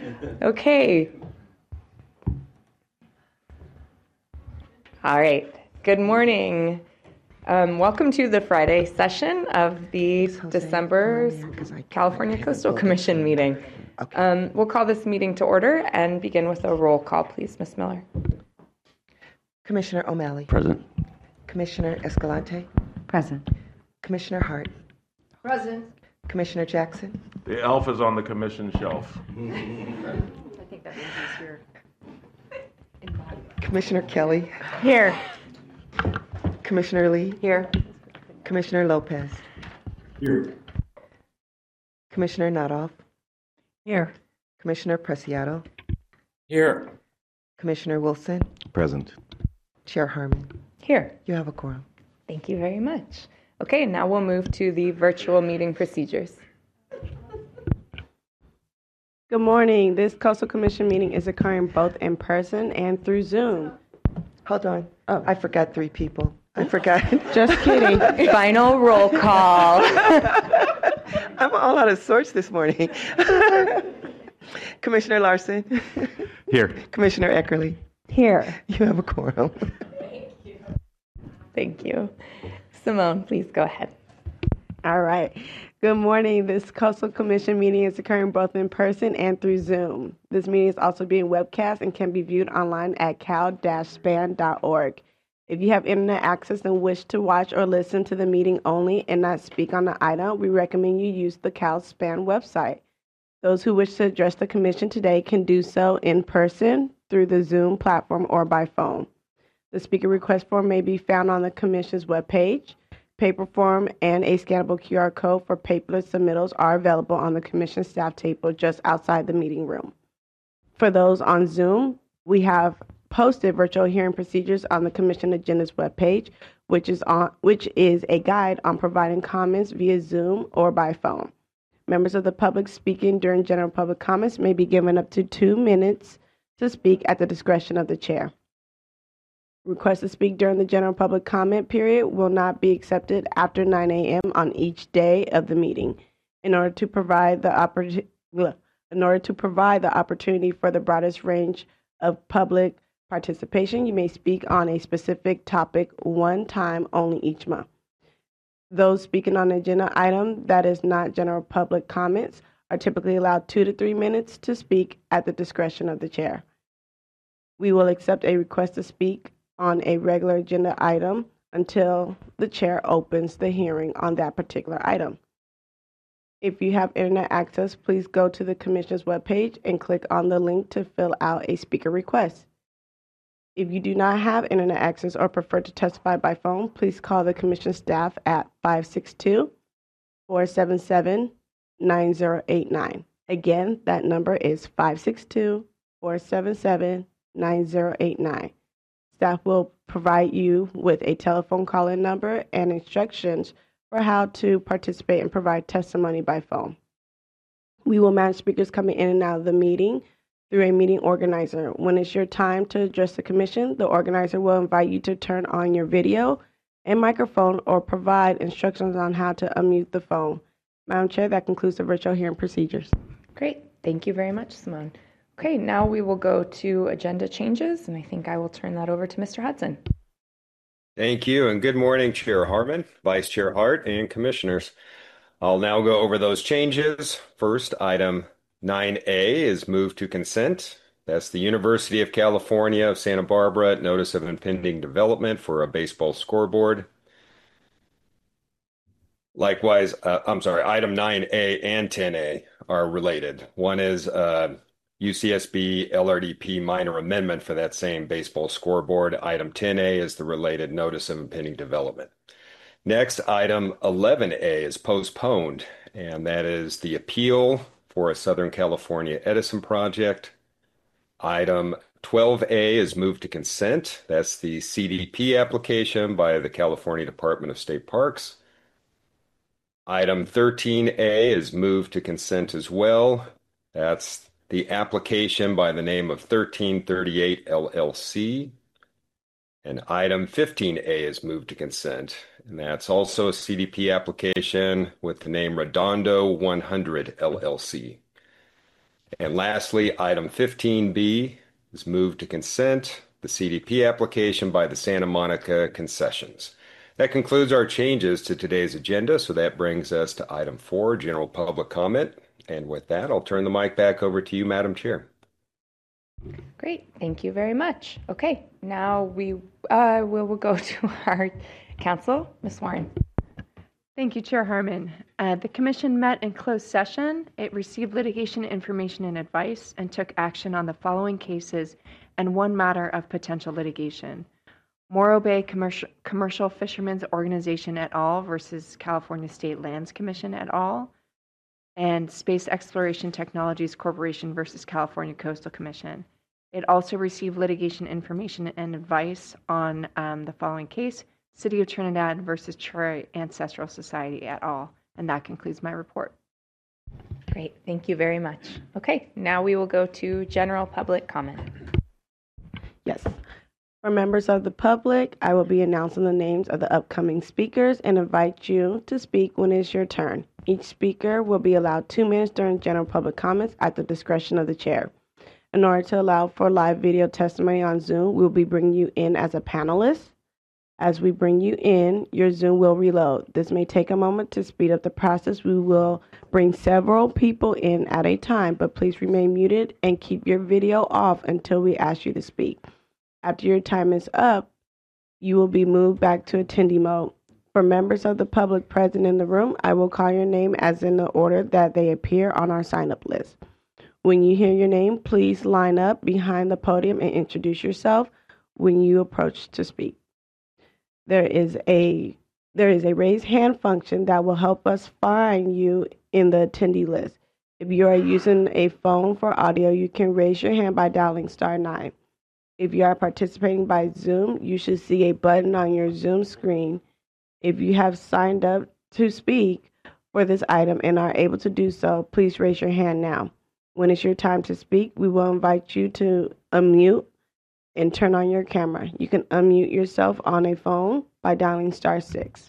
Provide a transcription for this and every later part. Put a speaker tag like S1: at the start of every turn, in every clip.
S1: Okay. All right. Good morning. Welcome to the Friday session of the December California Coastal Commission meeting. We'll call this meeting to order and begin with a roll call, please, Ms. Miller.
S2: Commissioner O'Malley.
S3: Present.
S2: Commissioner Escalante.
S4: Present.
S2: Commissioner Hart.
S4: Present.
S2: Commissioner Jackson.
S5: The elf is on the commission shelf.
S4: I think that means he's here.
S2: Commissioner Kelly.
S1: Here.
S2: Commissioner Lee.
S4: Here.
S2: Commissioner Lopez.
S3: Here.
S2: Commissioner Nadoff.
S4: Here.
S2: Commissioner Preciado.
S3: Here.
S2: Commissioner Wilson.
S3: Present.
S2: Chair Harmon.
S1: Here.
S2: You have a quorum.
S1: Thank you very much. Okay, now we'll move to the virtual meeting procedures.
S6: Good morning. This Coastal Commission meeting is occurring both in person and through Zoom.
S2: Hold on.
S6: Oh.
S2: I forgot 3 people. I forgot.
S6: Just kidding.
S1: Final roll call.
S2: I'm all out of sorts this morning. Commissioner Larson.
S3: Here.
S2: Commissioner Eckerly.
S4: Here.
S2: You have a quorum.
S1: Thank you. Simone, please go ahead.
S6: All right. Good morning. This Coastal Commission meeting is occurring both in person and through Zoom. This meeting is also being webcast and can be viewed online at cal-span.org. If you have internet access and wish to watch or listen to the meeting only and not speak on the item, we recommend you use the Cal-Span website. Those who wish to address the Commission today can do so in person, through the Zoom platform, or by phone. The speaker request form may be found on the Commission's webpage. Paper form and a scannable QR code for paperless submittals are available on the Commission staff table just outside the meeting room. For those on Zoom, we have posted virtual hearing procedures on the Commission Agenda's webpage, which is a guide on providing comments via Zoom or by phone. Members of the public speaking during general public comments may be given up to 2 minutes to speak at the discretion of the chair. Requests to speak during the general public comment period will not be accepted after 9 a.m. on each day of the meeting. In order to provide the opportunity for the broadest range of public participation, you may speak on a specific topic one time only each month. Those speaking on an agenda item that is not general public comments are typically allowed 2 to 3 minutes to speak at the discretion of the chair. We will accept a request to speak on a regular agenda item until the chair opens the hearing on that particular item. If you have internet access, please go to the Commission's webpage and click on the link to fill out a speaker request. If you do not have internet access or prefer to testify by phone, please call the Commission staff at 562-477-9089. Again, that number is 562-477-9089. Staff will provide you with a telephone call-in number and instructions for how to participate and provide testimony by phone. We will manage speakers coming in and out of the meeting through a meeting organizer. When it's your time to address the Commission, the organizer will invite you to turn on your video and microphone or provide instructions on how to unmute the phone. Madam Chair, that concludes the virtual hearing procedures.
S1: Great. Thank you very much, Simone. Okay, now we will go to agenda changes, and I think I will turn that over to Mr. Hudson.
S7: Thank you, and good morning, Chair Harmon, Vice Chair Hart, and Commissioners. I'll now go over those changes. First, item 9A is moved to consent. That's the University of California of Santa Barbara notice of impending development for a baseball scoreboard. Likewise, item 9A and 10A are related. One is UCSB LRDP minor amendment for that same baseball scoreboard. Item 10A is the related notice of impending development. Next, item 11A is postponed, and that is the appeal for a Southern California Edison project. Item 12A is moved to consent. That's the CDP application by the California Department of State Parks. Item 13A is moved to consent as well. That's the application by the name of 1338 LLC. And item 15A is moved to consent. And that's also a CDP application with the name Redondo 100 LLC. And lastly, item 15B is moved to consent, the CDP application by the Santa Monica Concessions. That concludes our changes to today's agenda, so that brings us to item 4, general public comment. And with that, I'll turn the mic back over to you, Madam Chair.
S1: Great, thank you very much. Okay, now we will go to our council. Ms. Warren.
S8: Thank you, Chair Harmon. The Commission met in closed session. It received litigation information and advice and took action on the following cases and one matter of potential litigation. Morro Bay Commercial Fishermen's Organization et al. Versus California State Lands Commission et al. And Space Exploration Technologies Corporation versus California Coastal Commission. It also received litigation information and advice on the following case: City of Trinidad versus Troy Ancestral Society et al. And that concludes my report.
S1: Great, thank you very much. Okay, now we will go to general public comment.
S6: Yes. For members of the public, I will be announcing the names of the upcoming speakers and invite you to speak when it's your turn. Each speaker will be allowed 2 minutes during general public comments at the discretion of the chair. In order to allow for live video testimony on Zoom, we'll be bringing you in as a panelist. As we bring you in, your Zoom will reload. This may take a moment to speed up the process. We will bring several people in at a time, but please remain muted and keep your video off until we ask you to speak. After your time is up, you will be moved back to attendee mode. For members of the public present in the room, I will call your name as in the order that they appear on our sign-up list. When you hear your name, please line up behind the podium and introduce yourself when you approach to speak. There is a raise hand function that will help us find you in the attendee list. If you are using a phone for audio, you can raise your hand by dialing *9. If you are participating by Zoom, you should see a button on your Zoom screen. If you have signed up to speak for this item and are able to do so, please raise your hand now. When it's your time to speak, we will invite you to unmute and turn on your camera. You can unmute yourself on a phone by dialing *6.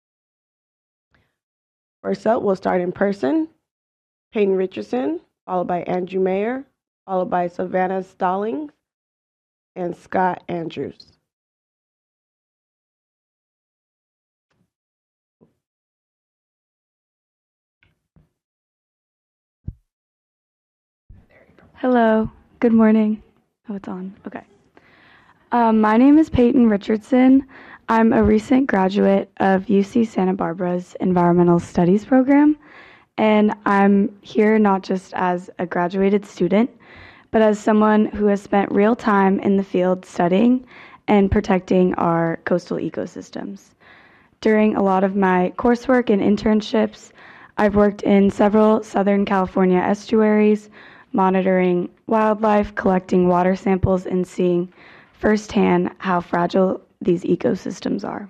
S6: First up, we'll start in person. Peyton Richardson, followed by Andrew Mayer, followed by Savannah Stallings, and Scott Andrews.
S9: Hello, good morning. Oh, it's on. Okay. My name is Peyton Richardson. I'm a recent graduate of UC Santa Barbara's Environmental Studies program, and I'm here not just as a graduated student, but as someone who has spent real time in the field studying and protecting our coastal ecosystems. During a lot of my coursework and internships, I've worked in several Southern California estuaries, monitoring wildlife, collecting water samples, and seeing firsthand how fragile these ecosystems are.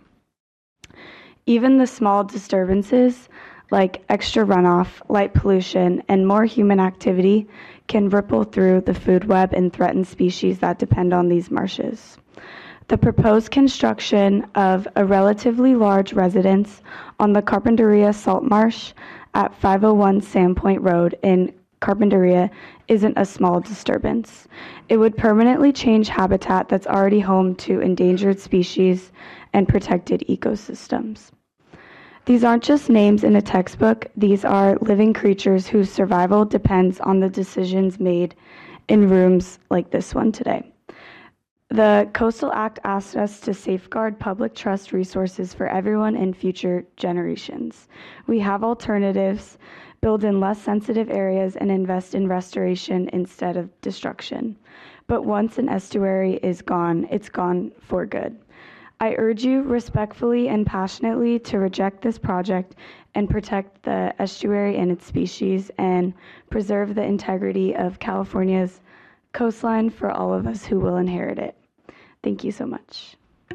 S9: Even the small disturbances like extra runoff, light pollution, and more human activity can ripple through the food web and threaten species that depend on these marshes. The proposed construction of a relatively large residence on the Carpinteria Salt Marsh at 501 Sandpoint Road in Carpinteria isn't a small disturbance. It would permanently change habitat that's already home to endangered species and protected ecosystems. These aren't just names in a textbook. These are living creatures whose survival depends on the decisions made in rooms like this one today. The Coastal Act asked us to safeguard public trust resources for everyone and future generations. We have alternatives, build in less sensitive areas, and invest in restoration instead of destruction. But once an estuary is gone, it's gone for good. I urge you respectfully and passionately to reject this project and protect the estuary and its species and preserve the integrity of California's coastline for all of us who will inherit it. Thank you so much.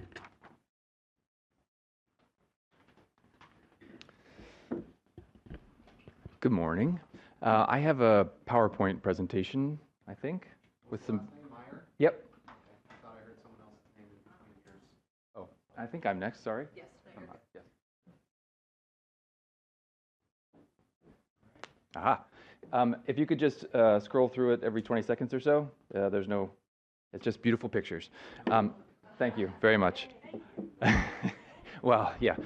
S10: Good morning. I have a PowerPoint presentation, I think, with some. Yep. Oh, I think I'm next. Sorry. Yes. Yes. Aha. If you could just scroll through it every 20 seconds or so. It's just beautiful pictures. Thank you very much. Well, yeah.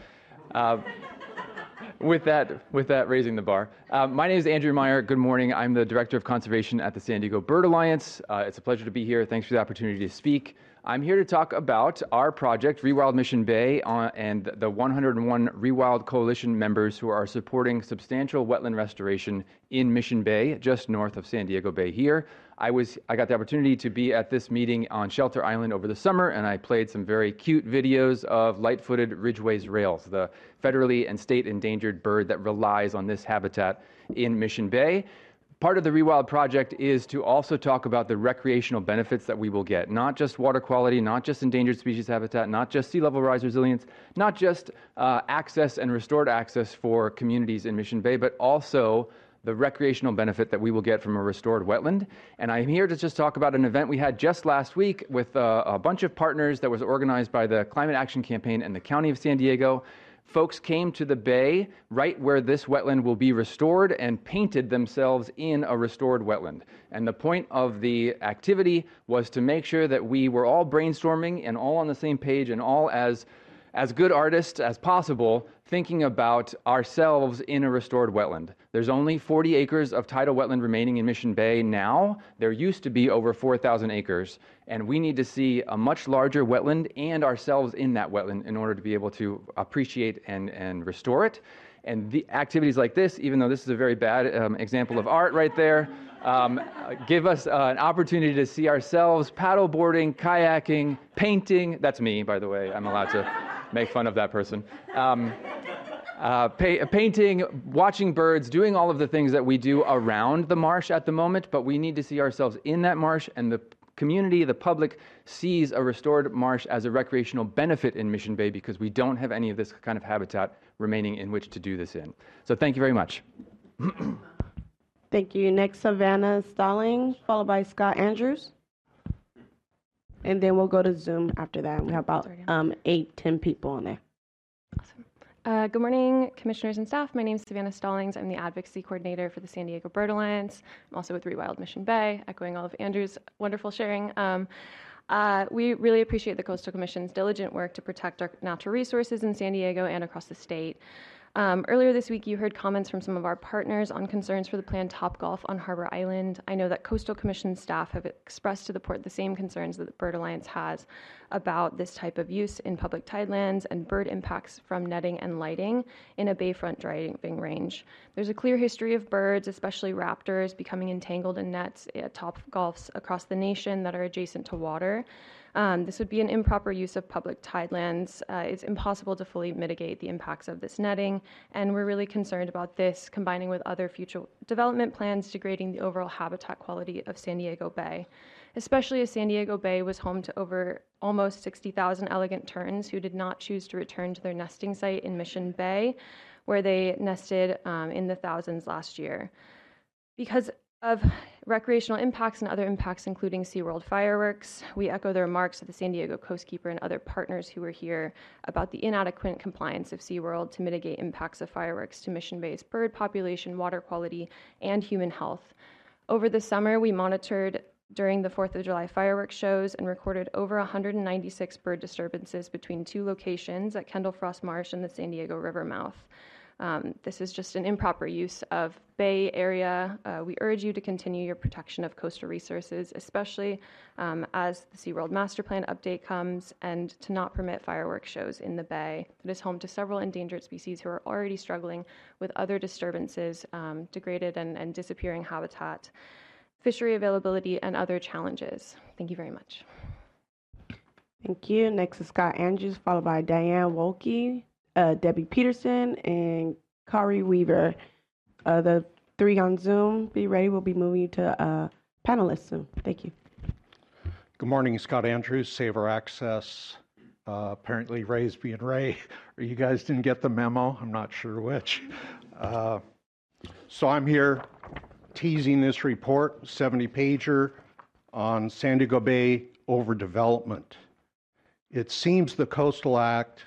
S10: With that, raising the bar. My name is Andrew Meyer. Good morning. I'm the Director of Conservation at the San Diego Bird Alliance. It's a pleasure to be here. Thanks for the opportunity to speak. I'm here to talk about our project, Rewild Mission Bay, and the 101 Rewild Coalition members who are supporting substantial wetland restoration in Mission Bay, just north of San Diego Bay here. I got the opportunity to be at this meeting on Shelter Island over the summer, and I played some very cute videos of light-footed Ridgway's rails, the federally and state endangered bird that relies on this habitat in Mission Bay. Part of the Rewild project is to also talk about the recreational benefits that we will get, not just water quality, not just endangered species habitat, not just sea level rise resilience, not just access and restored access for communities in Mission Bay, but also the recreational benefit that we will get from a restored wetland. And I'm here to just talk about an event we had just last week with a bunch of partners that was organized by the Climate Action Campaign and the County of San Diego. Folks came to the bay right where this wetland will be restored and painted themselves in a restored wetland. And the point of the activity was to make sure that we were all brainstorming and all on the same page and all as good artists as possible, thinking about ourselves in a restored wetland. There's only 40 acres of tidal wetland remaining in Mission Bay now. There used to be over 4,000 acres, and we need to see a much larger wetland and ourselves in that wetland in order to be able to appreciate and restore it. And the activities like this, even though this is a very bad example of art right there, give us an opportunity to see ourselves paddleboarding, kayaking, painting. That's me, by the way. I'm allowed to make fun of that person. Painting, watching birds, doing all of the things that we do around the marsh at the moment, but we need to see ourselves in that marsh, and the community, the public, sees a restored marsh as a recreational benefit in Mission Bay because we don't have any of this kind of habitat remaining in which to do this in. So thank you very much.
S6: Thank you. Next, Savannah Stalling, followed by Scott Andrews. And then we'll go to Zoom after that. We have about 8-10 people on there.
S11: Good morning, commissioners and staff. My name is Savannah Stallings. I'm the advocacy coordinator for the San Diego Bird Alliance. I'm also with Rewild Mission Bay, echoing all of Andrew's wonderful sharing. We really appreciate the Coastal Commission's diligent work to protect our natural resources in San Diego and across the state. Earlier this week, you heard comments from some of our partners on concerns for the planned Topgolf on Harbor Island. I know that Coastal Commission staff have expressed to the port the same concerns that the Bird Alliance has about this type of use in public tidelands and bird impacts from netting and lighting in a bayfront driving range. There's a clear history of birds, especially raptors, becoming entangled in nets at Topgolfs across the nation that are adjacent to water. This would be an improper use of public tidelands. It's impossible to fully mitigate the impacts of this netting, and we're really concerned about this combining with other future development plans degrading the overall habitat quality of San Diego Bay, especially as San Diego Bay was home to almost 60,000 elegant terns who did not choose to return to their nesting site in Mission Bay, where they nested in the thousands last year. Because of recreational impacts and other impacts, including SeaWorld fireworks, we echo the remarks of the San Diego Coastkeeper and other partners who were here about the inadequate compliance of SeaWorld to mitigate impacts of fireworks to Mission Bay's bird population, water quality, and human health. Over the summer, we monitored during the 4th of July fireworks shows and recorded over 196 bird disturbances between two locations at Kendall Frost Marsh and the San Diego River mouth. This is just an improper use of Bay Area. We urge you to continue your protection of coastal resources, especially as the SeaWorld Master Plan update comes, and to not permit fireworks shows in the Bay that is home to several endangered species who are already struggling with other disturbances, degraded and disappearing habitat, fishery availability, and other challenges. Thank you very much.
S6: Thank you. Next is Scott Andrews, followed by Diane Wolke, Debbie Peterson, and Kari Weaver. The three on Zoom, be ready. We'll be moving you to panelists soon. Thank you.
S12: Good morning, Scott Andrews, Save Our Access. Apparently Ray's being Ray, or you guys didn't get the memo. I'm not sure which. So I'm here teasing this report, 70-pager on San Diego Bay overdevelopment. It seems the Coastal Act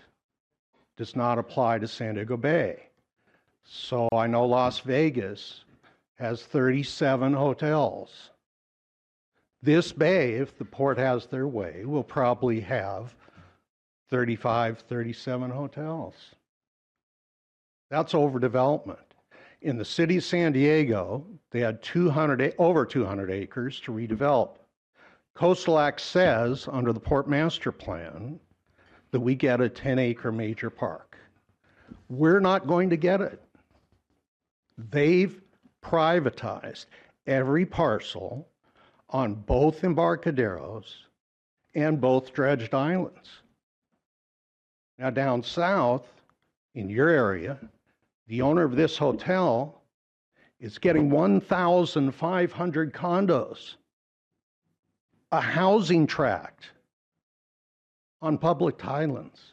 S12: does not apply to San Diego Bay. So I know Las Vegas has 37 hotels. This bay, if the port has their way, will probably have 35, 37 hotels. That's overdevelopment. In the city of San Diego, they had over 200 acres to redevelop. Coastal Act says, under the Port Master Plan, that we get a 10-acre major park. We're not going to get it. They've privatized every parcel on both Embarcaderos and both dredged islands. Now down south, in your area, the owner of this hotel is getting 1,500 condos, a housing tract on public islands.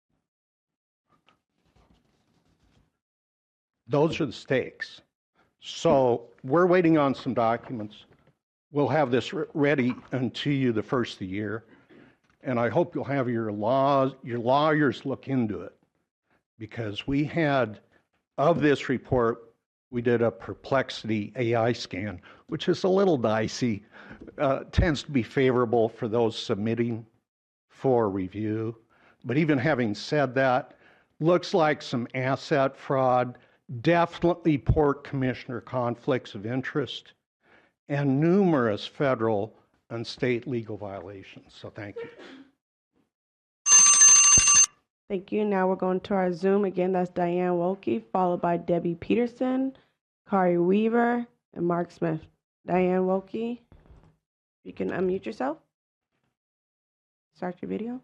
S12: Those are the stakes. So we're waiting on some documents. We'll have this ready unto you the first of the year. And I hope you'll have your lawyers look into it. Because we had, of this report, we did a Perplexity AI scan, which is a little dicey, tends to be favorable for those submitting for review. But even having said that, looks like some asset fraud, definitely port commissioner conflicts of interest, and numerous federal and state legal violations. So thank you.
S6: Thank you. Now we're going to our Zoom. Again, that's Diane Wilkie, followed by Debbie Peterson, Kari Weaver, and Mark Smith. Diane Wilkie, you can unmute yourself. Start your video.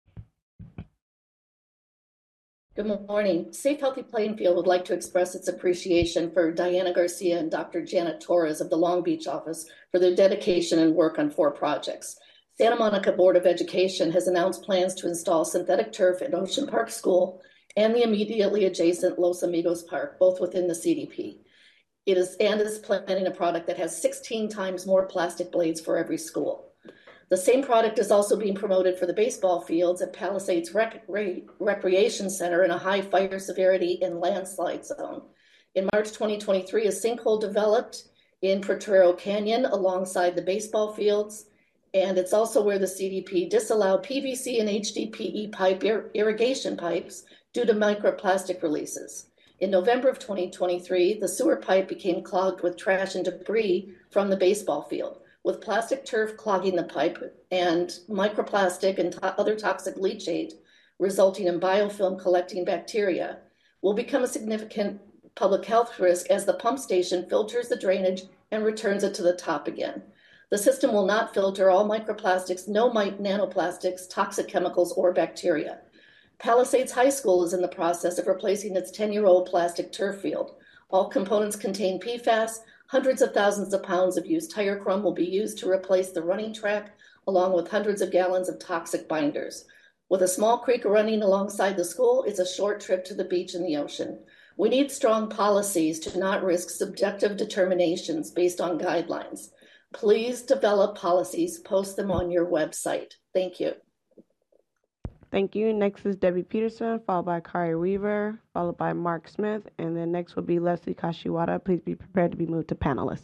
S13: Good morning. Safe Healthy Plainfield would like to express its appreciation for Diana Garcia and Dr. Janet Torres of the Long Beach office for their dedication and work on 4 projects. Santa Monica Board of Education has announced plans to install synthetic turf at Ocean Park School and the immediately adjacent Los Amigos Park, both within the CDP. It is planning a product that has 16 times more plastic blades for every school. The same product is also being promoted for the baseball fields at Palisades Recreation Center in a high fire severity and landslide zone. In March 2023, a sinkhole developed in Potrero Canyon alongside the baseball fields, and it's also where the CDP disallowed PVC and HDPE pipe irrigation pipes due to microplastic releases. In November of 2023, the sewer pipe became clogged with trash and debris from the baseball field, with plastic turf clogging the pipe and microplastic and other toxic leachate resulting in biofilm collecting bacteria will become a significant public health risk as the pump station filters the drainage and returns it to the top again. The system will not filter all microplastics, no nanoplastics, toxic chemicals, or bacteria. Palisades High School is in the process of replacing its 10-year-old plastic turf field. All components contain PFAS. Hundreds of thousands of pounds of used tire crumb will be used to replace the running track, along with hundreds of gallons of toxic binders. With a small creek running alongside the school, it's a short trip to the beach and the ocean. We need strong policies to not risk subjective determinations based on guidelines. Please develop policies, post them on your website. Thank you.
S6: Thank you. Next is Debbie Peterson, followed by Kari Weaver, followed by Mark Smith, and then next will be Leslie Kashiwada. Please be prepared to be moved to panelists.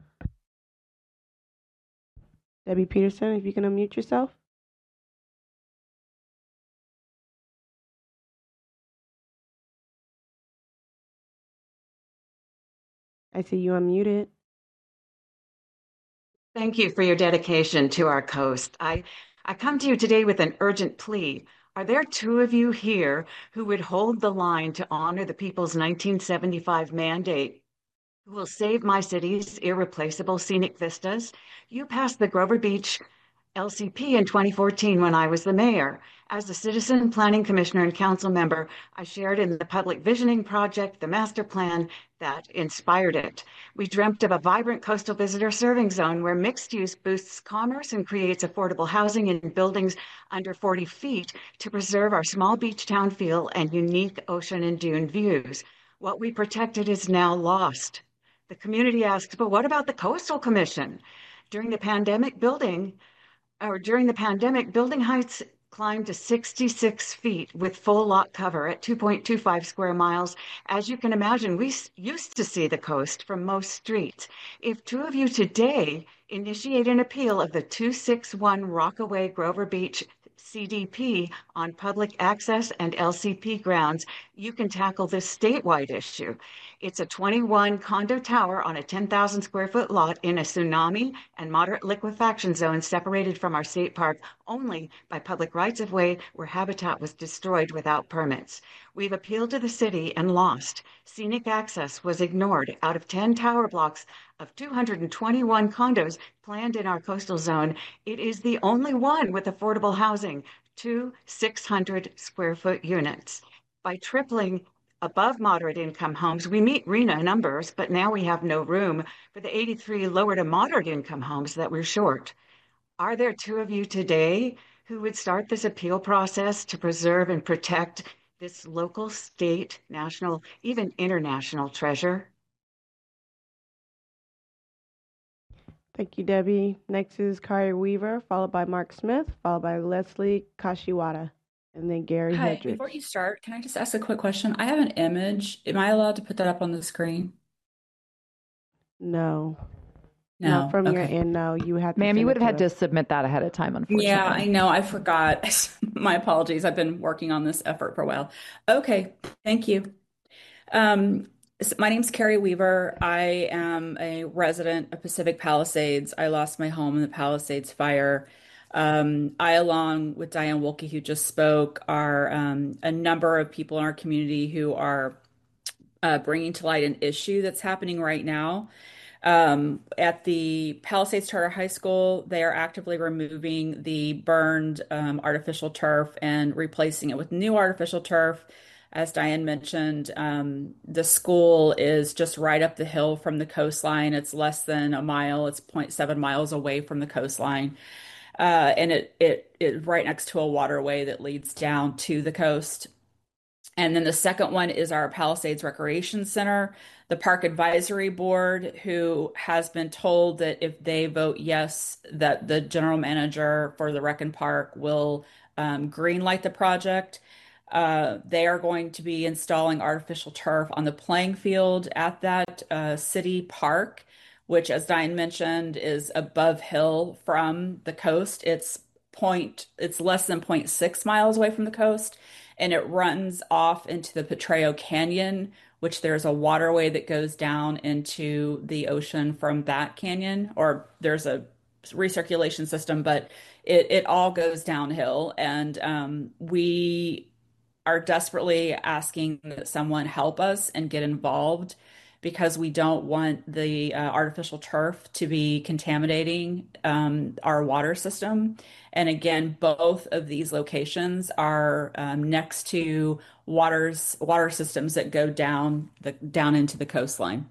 S6: Debbie Peterson, if you can unmute yourself. I see you unmuted.
S14: Thank you for your dedication to our coast. I come to you today with an urgent plea. Are there 2 of you here who would hold the line to honor the people's 1975 mandate, who will save my city's irreplaceable scenic vistas? You passed the Grover Beach LCP in 2014 when I was the mayor. As a citizen planning commissioner and council member, I shared in the public visioning project, the master plan that inspired it. We dreamt of a vibrant coastal visitor serving zone where mixed use boosts commerce and creates affordable housing in buildings under 40 feet to preserve our small beach town feel and unique ocean and dune views. What we protected is now lost. The community asks, but what about the Coastal Commission? During the pandemic, building heights climbed to 66 feet with full lot cover at 2.25 square miles. As you can imagine, we used to see the coast from most streets. If two of you today initiate an appeal of the 261 Rockaway Grover Beach CDP on public access and LCP grounds, you can tackle this statewide issue. It's a 21 condo tower on a 10,000 square foot lot in a tsunami and moderate liquefaction zone separated from our state park only by public rights of way where habitat was destroyed without permits. We've appealed to the city and lost. Scenic access was ignored. Out of 10 tower blocks of 221 condos planned in our coastal zone, it is the only one with affordable housing, 2 600 square foot units. By tripling above moderate income homes, we meet RHNA numbers, but now we have no room for the 83 lower to moderate income homes that we're short. Are there two of you today who would start this appeal process to preserve and protect this local, state, national, even international treasure?
S6: Thank you, Debbie. Next is Kari Weaver, followed by Mark Smith, followed by Leslie Kashiwada, and then Gary
S15: Hi,
S6: Hedrick.
S15: before you start, can I just ask a quick question? I have an image. Am I allowed to put that up on the screen?
S6: No.
S15: No.
S6: Not from your
S15: Okay.
S6: end, no. You had to
S4: Ma'am, you
S6: send
S4: would
S6: it
S4: have had
S6: to
S4: to
S6: us.
S4: submit that ahead of time, unfortunately.
S15: Yeah, I know. I forgot. My apologies. I've been working on this effort for a while. Okay, thank you. My name's Carrie Weaver. I am a resident of Pacific Palisades. I lost my home in the Palisades fire. I, along with Diane Wilkie, who just spoke, are a number of people in our community who are bringing to light an issue that's happening right now. At the Palisades Charter High School, they are actively removing the burned artificial turf and replacing it with new artificial turf. As Diane mentioned, the school is just right up the hill from the coastline. It's less than a mile. It's 0.7 miles away from the coastline. And it right next to a waterway that leads down to the coast. And then the second one is our Palisades Recreation Center, the Park Advisory Board, who has been told that if they vote yes, that the general manager for the Rec and Park will greenlight the project. They are going to be installing artificial turf on the playing field at that city park, which, as Diane mentioned, is above hill from the coast. It's less than 0.6 miles away from the coast, and it runs off into the Potrero Canyon, which there's a waterway that goes down into the ocean from that canyon, or there's a recirculation system, but it all goes downhill. And we are desperately asking that someone help us and get involved because we don't want the artificial turf to be contaminating our water system. And again, both of these locations are next to water systems that go down into the coastline.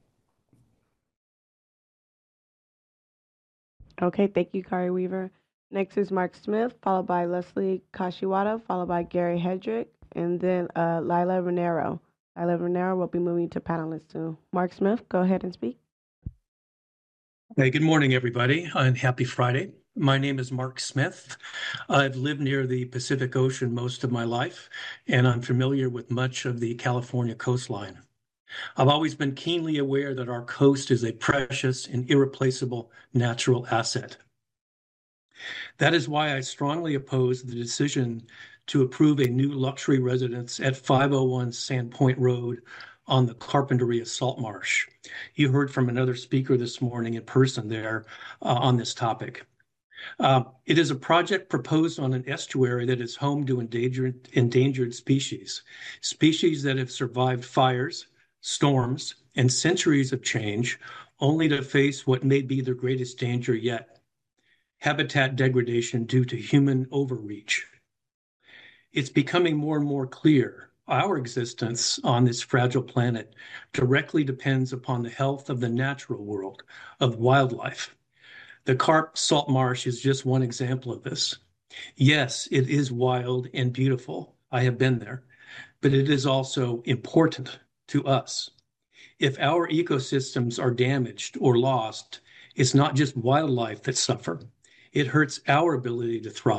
S6: Okay, thank you, Kari Weaver. Next is Mark Smith, followed by Leslie Kashiwada, followed by Gary Hedrick, and then Lila Renero. Lila Renero will be moving to panelists soon. Mark Smith, go ahead and speak.
S16: Hey, good morning, everybody, and happy Friday. My name is Mark Smith. I've lived near the Pacific Ocean most of my life, and I'm familiar with much of the California coastline. I've always been keenly aware that our coast is a precious and irreplaceable natural asset. That is why I strongly oppose the decision to approve a new luxury residence at 501 Sandpoint Road on the Carpinteria Salt Marsh. You heard from another speaker this morning in person there on this topic. It is a project proposed on an estuary that is home to endangered species that have survived fires, storms, and centuries of change, only to face what may be their greatest danger yet: habitat degradation due to human overreach. It's becoming more and more clear our existence on this fragile planet directly depends upon the health of the natural world, of wildlife. The Carp Salt Marsh is just one example of this. Yes, it is wild and beautiful. I have been there, but it is also important to us. If our ecosystems are damaged or lost, it's not just wildlife that suffer. It hurts our ability to thrive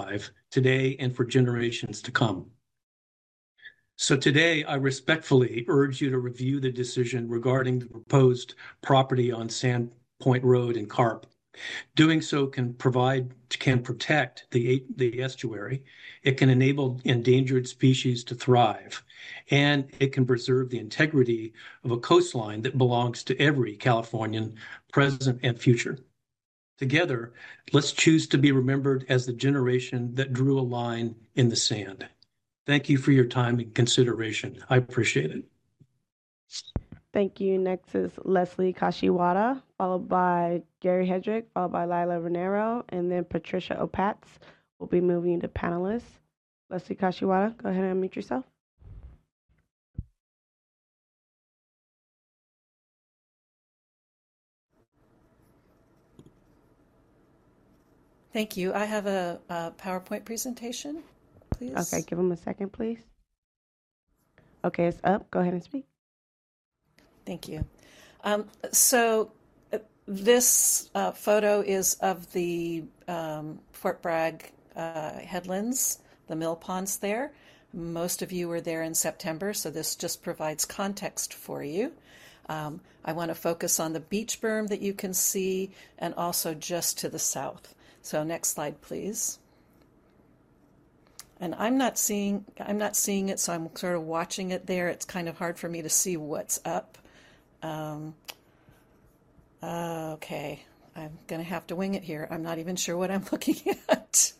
S16: today and for generations to come. So today, I respectfully urge you to review the decision regarding the proposed property on Sandpoint Road in Carp. Doing so can protect the estuary, it can enable endangered species to thrive, and it can preserve the integrity of a coastline that belongs to every Californian, present and future. Together, let's choose to be remembered as the generation that drew a line in the sand. Thank you for your time and consideration. I appreciate it.
S6: Thank you. Next is Leslie Kashiwada, followed by Gary Hedrick, followed by Lila Renero, and then Patricia Opatz will be moving to panelists. Leslie Kashiwada, go ahead and unmute yourself.
S17: Thank you. I have a PowerPoint presentation, please.
S6: Okay, give them a second, please. Okay, it's up. Go ahead and speak.
S17: Thank you. So this photo is of the Fort Bragg headlands, the mill ponds there. Most of you were there in September, so this just provides context for you. I want to focus on the beach berm that you can see and also just to the south. So next slide, please. And I'm not seeing it, so I'm sort of watching it there. It's kind of hard for me to see what's up. Okay, I'm going to have to wing it here. I'm not even sure what I'm looking at.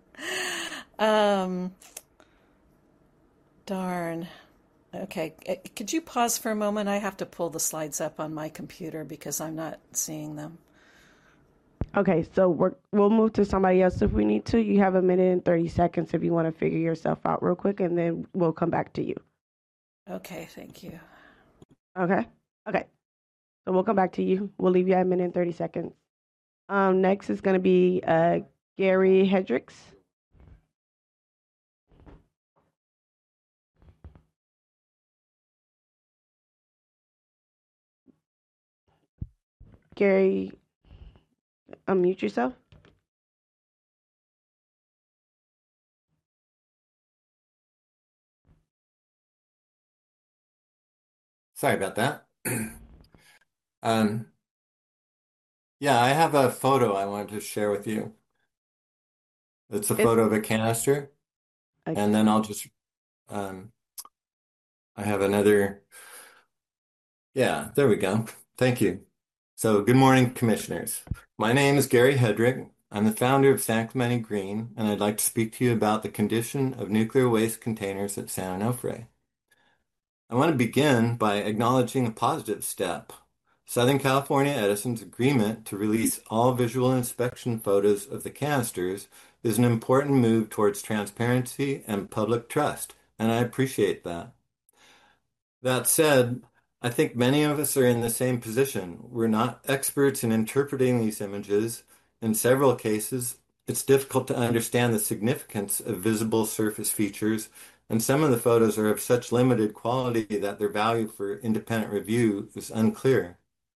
S17: Darn. Okay, could you pause for a moment? I have to pull the slides up on my computer because I'm not seeing them.
S6: Okay, so we'll move to somebody else if we need to. You have 1:30 seconds if you want to figure yourself out real quick, and then we'll come back to you.
S17: Okay, thank you.
S6: Okay. So we'll come back to you. We'll leave you at 1:30 seconds. Next is going to be Gary Hedricks. Gary, unmute yourself.
S18: Sorry about that. Yeah, I have a photo I wanted to share with you. It's a photo of a canister, and then I'll just, I have another, yeah, there we go. Thank you. So good morning, commissioners. My name is Gary Hedrick. I'm the founder of San Clemente Green, and I'd like to speak to you about the condition of nuclear waste containers at San Onofre. I want to begin by acknowledging a positive step. Southern California Edison's agreement to release all visual inspection photos of the canisters is an important move towards transparency and public trust, and I appreciate that. That said, I think many of us are in the same position. We're not experts in interpreting these images. In several cases, it's difficult to understand the significance of visible surface features, and some of the photos are of such limited quality that their value for independent review is unclear.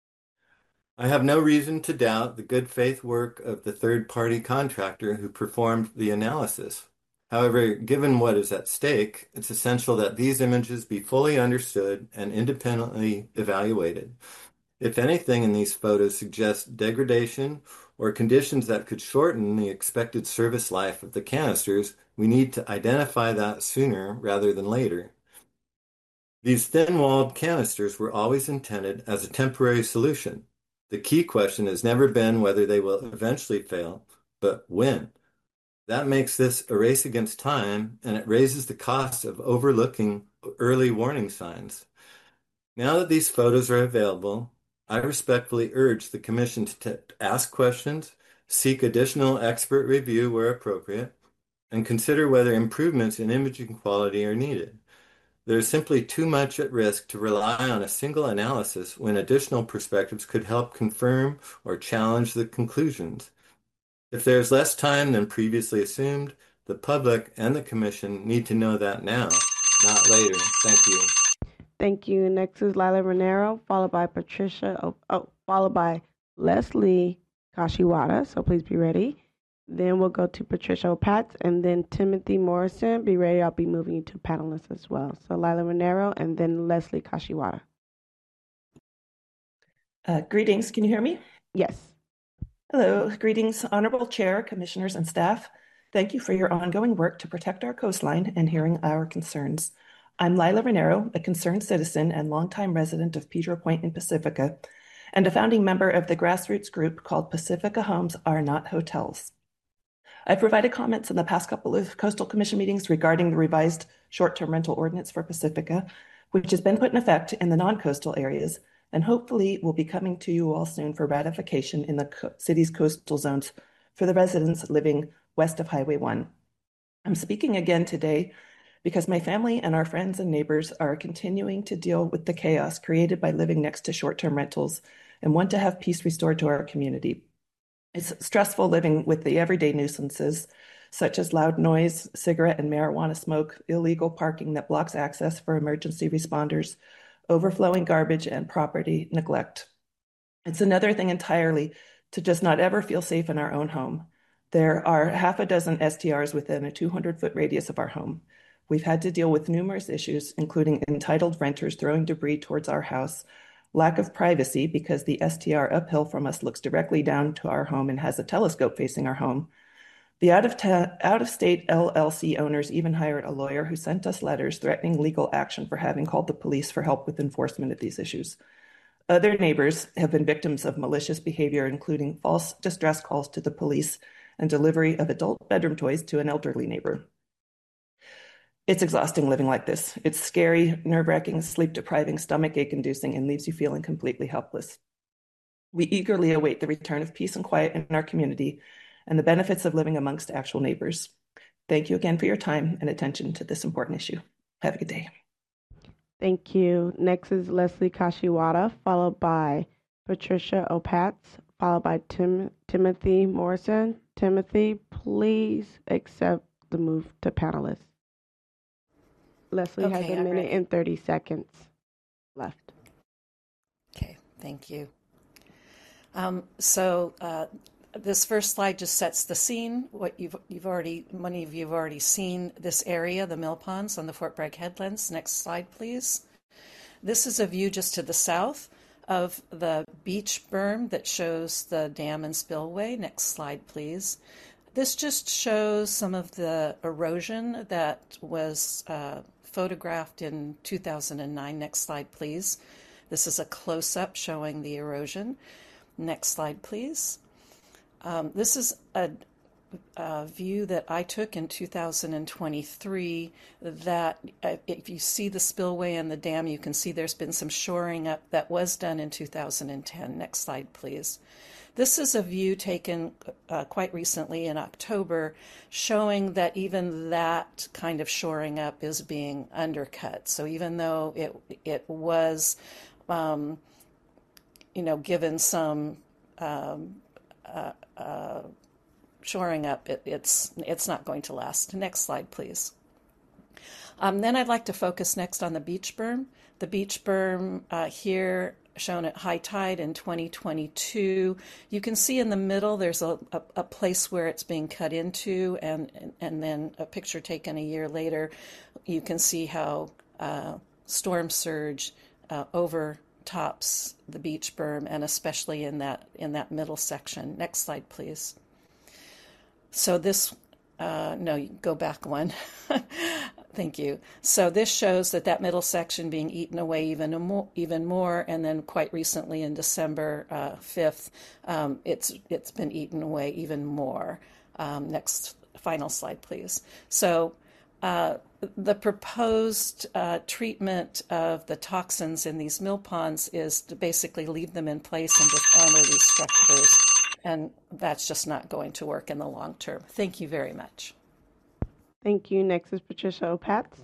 S18: I have no reason to doubt the good faith work of the third-party contractor who performed the analysis. However, given what is at stake, it's essential that these images be fully understood and independently evaluated. If anything in these photos suggests degradation or conditions that could shorten the expected service life of the canisters, we need to identify that sooner rather than later. These thin-walled canisters were always intended as a temporary solution. The key question has never been whether they will eventually fail, but when. That makes this a race against time, and it raises the cost of overlooking early warning signs. Now that these photos are available, I respectfully urge the Commission to ask questions, seek additional expert review where appropriate, and consider whether improvements in imaging quality are needed. There is simply too much at risk to rely on a single analysis when additional perspectives could help confirm or challenge the conclusions. If there is less time than previously assumed, the public and the Commission need to know that now, not later. Thank you.
S6: Thank you. Next is Lila Renero, followed by followed by Leslie Kashiwada. So please be ready. Then we'll go to Patricia Opatz and then Timothy Morrison. Be ready, I'll be moving you to panelists as well. So Lila Renero and then Leslie Kashiwara.
S19: Greetings, can you hear me?
S6: Yes.
S19: Hello, greetings, Honorable Chair, Commissioners, and staff. Thank you for your ongoing work to protect our coastline and hearing our concerns. I'm Lila Renero, a concerned citizen and longtime resident of Pedro Point in Pacifica, and a founding member of the grassroots group called Pacifica Homes Are Not Hotels. I've provided comments in the past couple of Coastal Commission meetings regarding the revised short-term rental ordinance for Pacifica, which has been put in effect in the non-coastal areas, and hopefully will be coming to you all soon for ratification in the city's coastal zones for the residents living west of Highway 1. I'm speaking again today because my family and our friends and neighbors are continuing to deal with the chaos created by living next to short-term rentals and want to have peace restored to our community. It's stressful living with the everyday nuisances, such as loud noise, cigarette and marijuana smoke, illegal parking that blocks access for emergency responders, overflowing garbage, and property neglect. It's another thing entirely to just not ever feel safe in our own home. There are half a dozen STRs within a 200-foot radius of our home. We've had to deal with numerous issues, including entitled renters throwing debris towards our house, lack of privacy because the STR uphill from us looks directly down to our home and has a telescope facing our home. The out-of-state LLC owners even hired a lawyer who sent us letters threatening legal action for having called the police for help with enforcement of these issues. Other neighbors have been victims of malicious behavior, including false distress calls to the police and delivery of adult bedroom toys to an elderly neighbor. It's exhausting living like this. It's scary, nerve-wracking, sleep-depriving, stomach-ache-inducing, and leaves you feeling completely helpless. We eagerly await the return of peace and quiet in our community and the benefits of living amongst actual neighbors. Thank you again for your time and attention to this important issue. Have a good day.
S6: Thank you. Next is Leslie Kashiwara, followed by Patricia Opatz, followed by Timothy Morrison. Timothy, please accept the move to panelists. Leslie has a minute and 30 seconds left.
S17: Okay, thank you. This first slide just sets the scene. What many of you have already seen this area, the mill ponds on the Fort Bragg headlands. Next slide, please. This is a view just to the south of the beach berm that shows the dam and spillway. Next slide, please. This just shows some of the erosion that was photographed in 2009. Next slide, please. This is a close-up showing the erosion. Next slide, please. This is a view that I took in 2023 that if you see the spillway and the dam, you can see there's been some shoring up that was done in 2010. Next slide, please. This is a view taken quite recently in October, showing that even that kind of shoring up is being undercut. So even though it was, given some shoring up, it's not going to last. Next slide, please. Then I'd like to focus next on the beach berm. The beach berm here shown at high tide in 2022. You can see in the middle there's a place where it's being cut into, and then a picture taken a year later, you can see how storm surge overtops the beach berm, and especially in that middle section. Next slide, please. So this, no, you can go back one. Thank you. So this shows that middle section being eaten away even more, and then quite recently in December 5th, it's been eaten away even more. Next, final slide, please. So the proposed treatment of the toxins in these mill ponds is to basically leave them in place and just armor these structures, and that's just not going to work in the long term. Thank you very much.
S6: Thank you. Next is Patricia Opatz.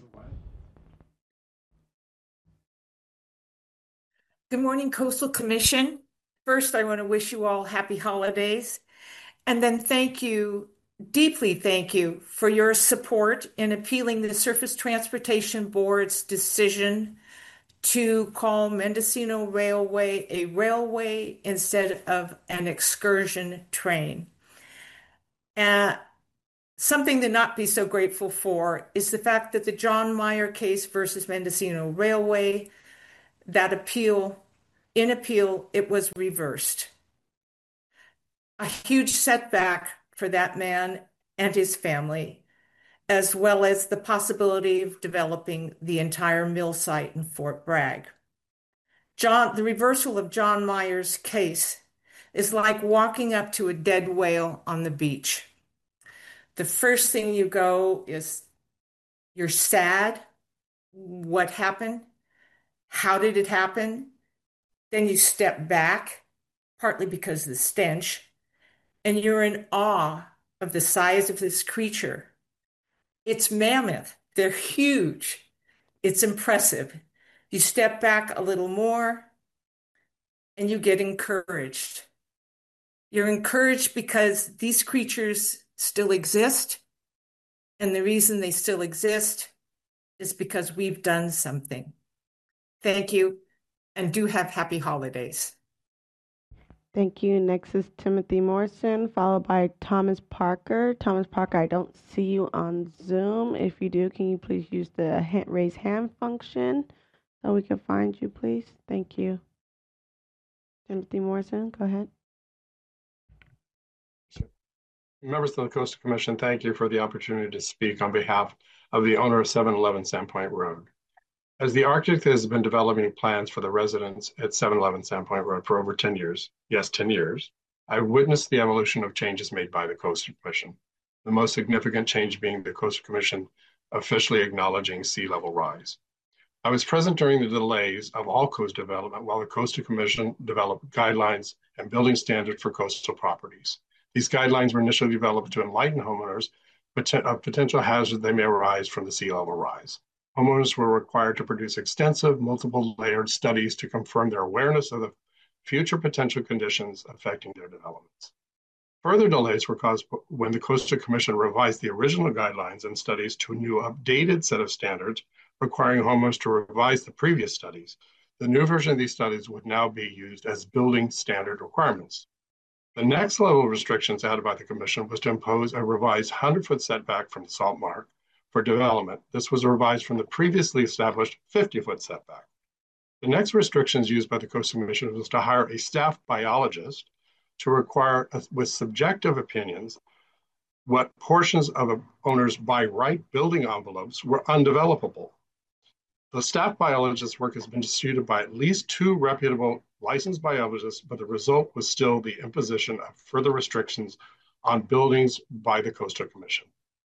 S20: Good morning, Coastal Commission. First, I want to wish you all happy holidays. And then deeply thank you for your support in appealing the Surface Transportation Board's decision to call Mendocino Railway a railway instead of an excursion train. Something to not be so grateful for is the fact that the John Meyer case versus Mendocino Railway, that appeal, it was reversed. A huge setback for that man and his family, as well as the possibility of developing the entire mill site in Fort Bragg. The reversal of John Meyer's case is like walking up to a dead whale on the beach. The first thing you go is you're sad. What happened? How did it happen? Then you step back, partly because of the stench, and you're in awe of the size of this creature. It's mammoth. They're huge. It's impressive. You step back a little more and you get encouraged. You're encouraged because these creatures still exist. And the reason they still exist is because we've done something. Thank you, and do have happy holidays.
S6: Thank you. Next is Timothy Morrison, followed by Thomas Parker. Thomas Parker, I don't see you on Zoom. If you do, can you please use the raise hand function so we can find you, please? Thank you. Timothy Morrison, go ahead.
S21: Members of the Coastal Commission, thank you for the opportunity to speak on behalf of the owner of 711 Sandpoint Road. As the architect has been developing plans for the residents at 711 Sandpoint Road for over 10 years, yes, 10 years, I witnessed the evolution of changes made by the Coastal Commission. The most significant change being the Coastal Commission officially acknowledging sea level rise. I was present during the delays of all coast development while the Coastal Commission developed guidelines and building standards for coastal properties. These guidelines were initially developed to enlighten homeowners of potential hazards they may arise from the sea level rise. Homeowners were required to produce extensive, multiple layered studies to confirm their awareness of the future potential conditions affecting their developments. Further delays were caused when the Coastal Commission revised the original guidelines and studies to a new updated set of standards, requiring homeowners to revise the previous studies. The new version of these studies would now be used as building standard requirements. The next level of restrictions added by the Commission was to impose a revised 100-foot setback from the salt mark for development. This was revised from the previously established 50-foot setback. The next restrictions used by the Coastal Commission was to hire a staff biologist to require, with subjective opinions, what portions of a owner's by right building envelopes were undevelopable. The staff biologist's work has been disputed by at least 2 reputable licensed biologists, but the result was still the imposition of further restrictions on buildings by the Coastal Commission.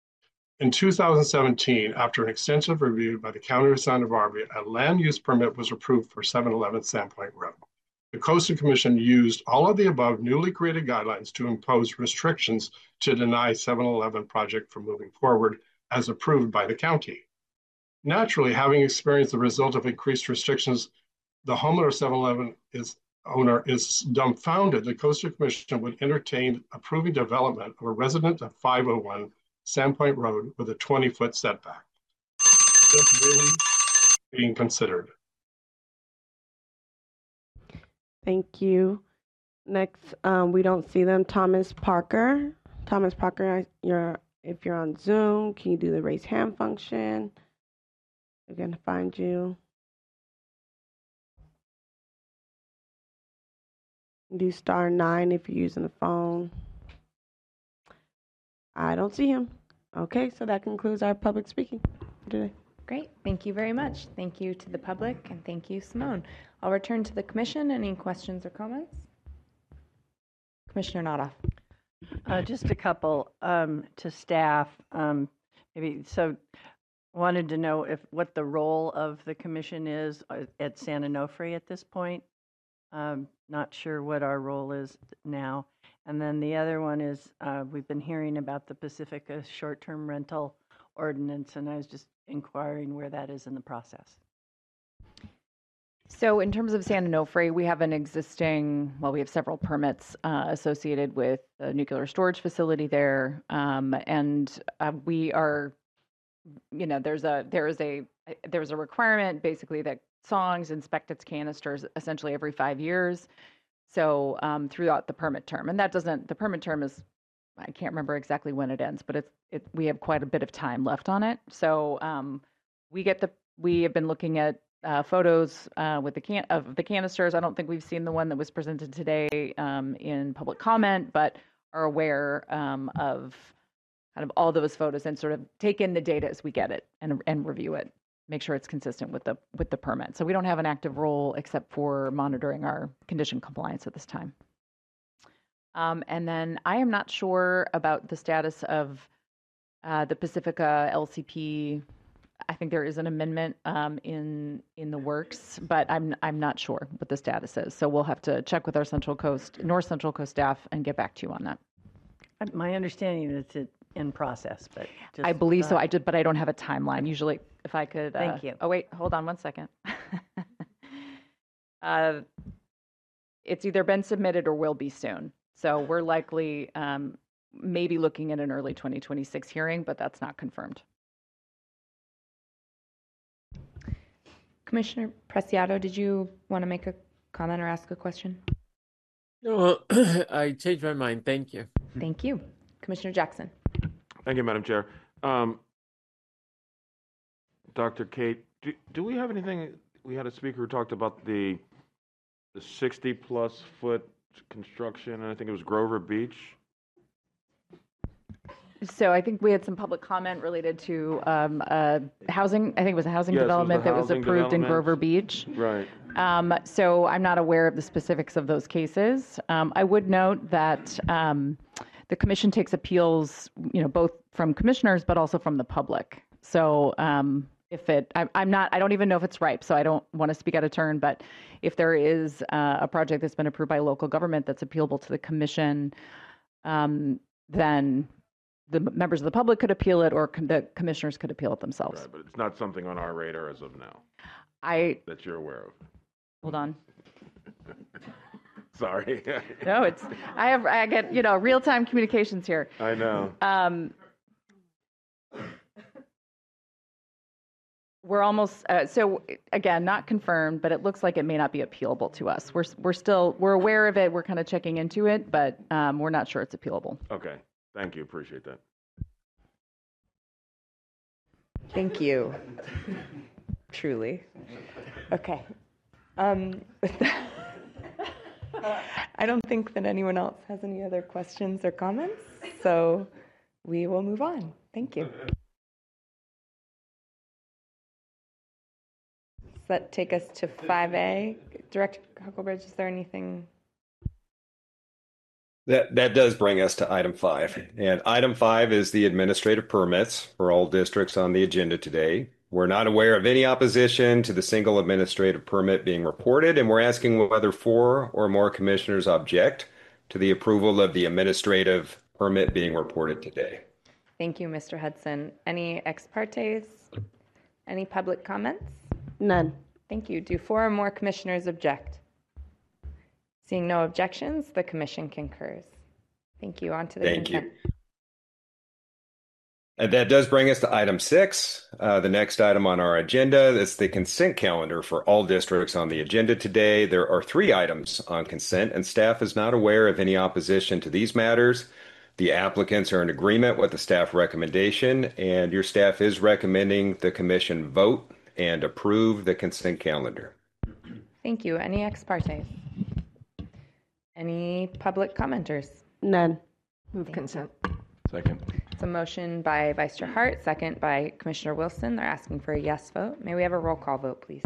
S21: In 2017, after an extensive review by the County of Santa Barbara, a land use permit was approved for 711 Sandpoint Road. The Coastal Commission used all of the above newly created guidelines to impose restrictions to deny 711 project from moving forward as approved by the county. Naturally, having experienced the result of increased restrictions, the homeowner of 711 is dumbfounded. The Coastal Commission would entertain approving development of a resident of 501 Sandpoint Road with a 20-foot setback. That's really being considered.
S6: Thank you. Next, we don't see them. Thomas Parker. Thomas Parker, if you're on Zoom, can you do the raise hand function? We're going to find you. Do *9 if you're using the phone. I don't see him. Okay, so that concludes our public speaking today.
S1: Great. Thank you very much. Thank you to the public, and thank you, Simone. I'll return to the commission. Any questions or comments? Commissioner Notoff.
S4: Just a couple to staff. Maybe so. Wanted to know what the role of the commission is at San Onofre at this point. Not sure what our role is now. And then the other one is we've been hearing about the Pacifica short-term rental ordinance, and I was just inquiring where that is in the process.
S1: So in terms of San Onofre, we have an existing, we have several permits associated with the nuclear storage facility there. And we are, there is a requirement basically that Songs inspect its canisters essentially every 5 years. So throughout the permit term, and the permit term is
S5: I can't remember exactly when it ends, but we have quite a bit of time left on it. So we have been looking at photos with the canisters. I don't think we've seen the one that was presented today in public comment, but are aware of kind of all those photos and sort of take in the data as we get it and review it, make sure it's consistent with the permit. So we don't have an active role except for monitoring our condition compliance at this time. And then I am not sure about the status of the Pacifica LCP. I think there is an amendment in the works, but I'm not sure what the status is. So we'll have to check with our North Central Coast staff and get back to you on that.
S4: My understanding is it's in process, but
S5: I believe so. But I don't have a timeline. Usually, if I could.
S4: Thank you.
S5: Oh wait, hold on one second. It's either been submitted or will be soon. So we're likely maybe looking at an early 2026 hearing, but that's not confirmed.
S1: Commissioner Preciado, did you want to make a comment or ask a question?
S22: No, I changed my mind. Thank you.
S1: Thank you. Commissioner Jackson.
S3: Thank you, Madam Chair. Dr. Kate, do we have anything? We had a speaker who talked about the 60-plus foot construction, and I think it was Grover Beach.
S5: So I think we had some public comment related to housing. I think it was a housing
S3: Yes, it was
S5: development
S3: the
S5: that was
S3: housing
S5: approved in
S3: development.
S5: Grover Beach.
S3: Right.
S5: So I'm not aware of the specifics of those cases. I would note that the commission takes appeals, both from commissioners but also from the public. So I don't even know if it's ripe, so I don't want to speak out of turn. But if there is a project that's been approved by local government that's appealable to the commission, then the members of the public could appeal it, or the commissioners could appeal it themselves.
S3: Right, but it's not something on our radar as of now that you're aware of.
S5: Hold on.
S3: Sorry.
S5: No, I get real-time communications here.
S3: I know.
S5: We're almost so again, not confirmed, but it looks like it may not be appealable to us. We're aware of it. We're kind of checking into it, but we're not sure it's appealable.
S3: Okay. Thank you. Appreciate that.
S1: Thank you. Truly. Okay. I don't think that anyone else has any other questions or comments, so we will move on. Thank you. Does that take us to 5A? Director Huckleberry, is there anything?
S7: That does bring us to item 5. And item 5 is the administrative permits for all districts on the agenda today. We're not aware of any opposition to the single administrative permit being reported, and we're asking whether 4 or more commissioners object to the approval of the administrative permit being reported today.
S1: Thank you, Mr. Hudson. Any ex partes? Any public comments?
S6: None.
S1: Thank you. Do 4 or more commissioners object? Seeing no objections, the commission concurs. Thank you. On to the consent.
S7: Thank you. And that does bring us to item 6. The next item on our agenda is the consent calendar for all districts on the agenda today. There are 3 items on consent, and staff is not aware of any opposition to these matters. The applicants are in agreement with the staff recommendation, and your staff is recommending the commission vote and approve the consent calendar.
S1: Thank you. Any ex partes? Any public commenters?
S6: None.
S1: Move consent.
S3: Second.
S1: It's a motion by Vice Chair Hart, second by Commissioner Wilson. They're asking for a yes vote. May we have a roll call vote, please?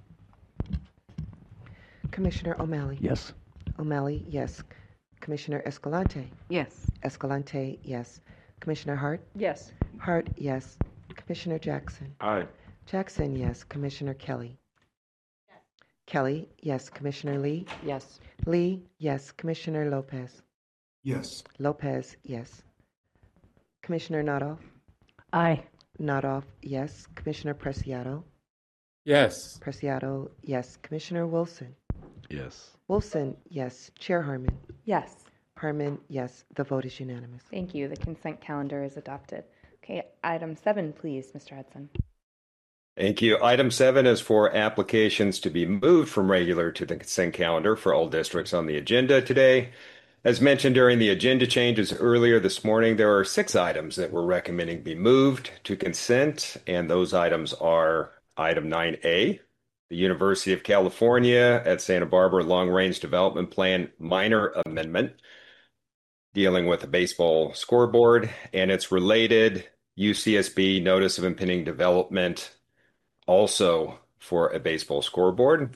S2: Commissioner O'Malley.
S12: Yes.
S2: O'Malley, yes. Commissioner Escalante.
S4: Yes.
S2: Escalante, yes. Commissioner Hart.
S4: Yes.
S2: Hart, yes. Commissioner Jackson.
S3: Aye.
S2: Jackson, yes. Commissioner Kelly. Kelly, yes. Commissioner Lee.
S4: Yes.
S2: Lee, yes. Commissioner Lopez.
S3: Yes.
S2: Lopez, yes. Commissioner Nodoff.
S4: Aye.
S2: Nodoff, yes. Commissioner Preciado.
S22: Yes.
S2: Preciado, yes. Commissioner Wilson.
S3: Yes.
S2: Wilson, yes. Chair Harmon.
S1: Yes.
S2: Harmon, yes. The vote is unanimous.
S1: Thank you. The consent calendar is adopted. Okay, item 7, please, Mr. Hudson.
S7: Thank you. Item 7 is for applications to be moved from regular to the consent calendar for all districts on the agenda today. As mentioned during the agenda changes earlier this morning, there are 6 items that we're recommending be moved to consent, and those items are item 9A, the University of California at Santa Barbara Long Range Development Plan minor amendment dealing with a baseball scoreboard and its related UCSB notice of impending development also for a baseball scoreboard.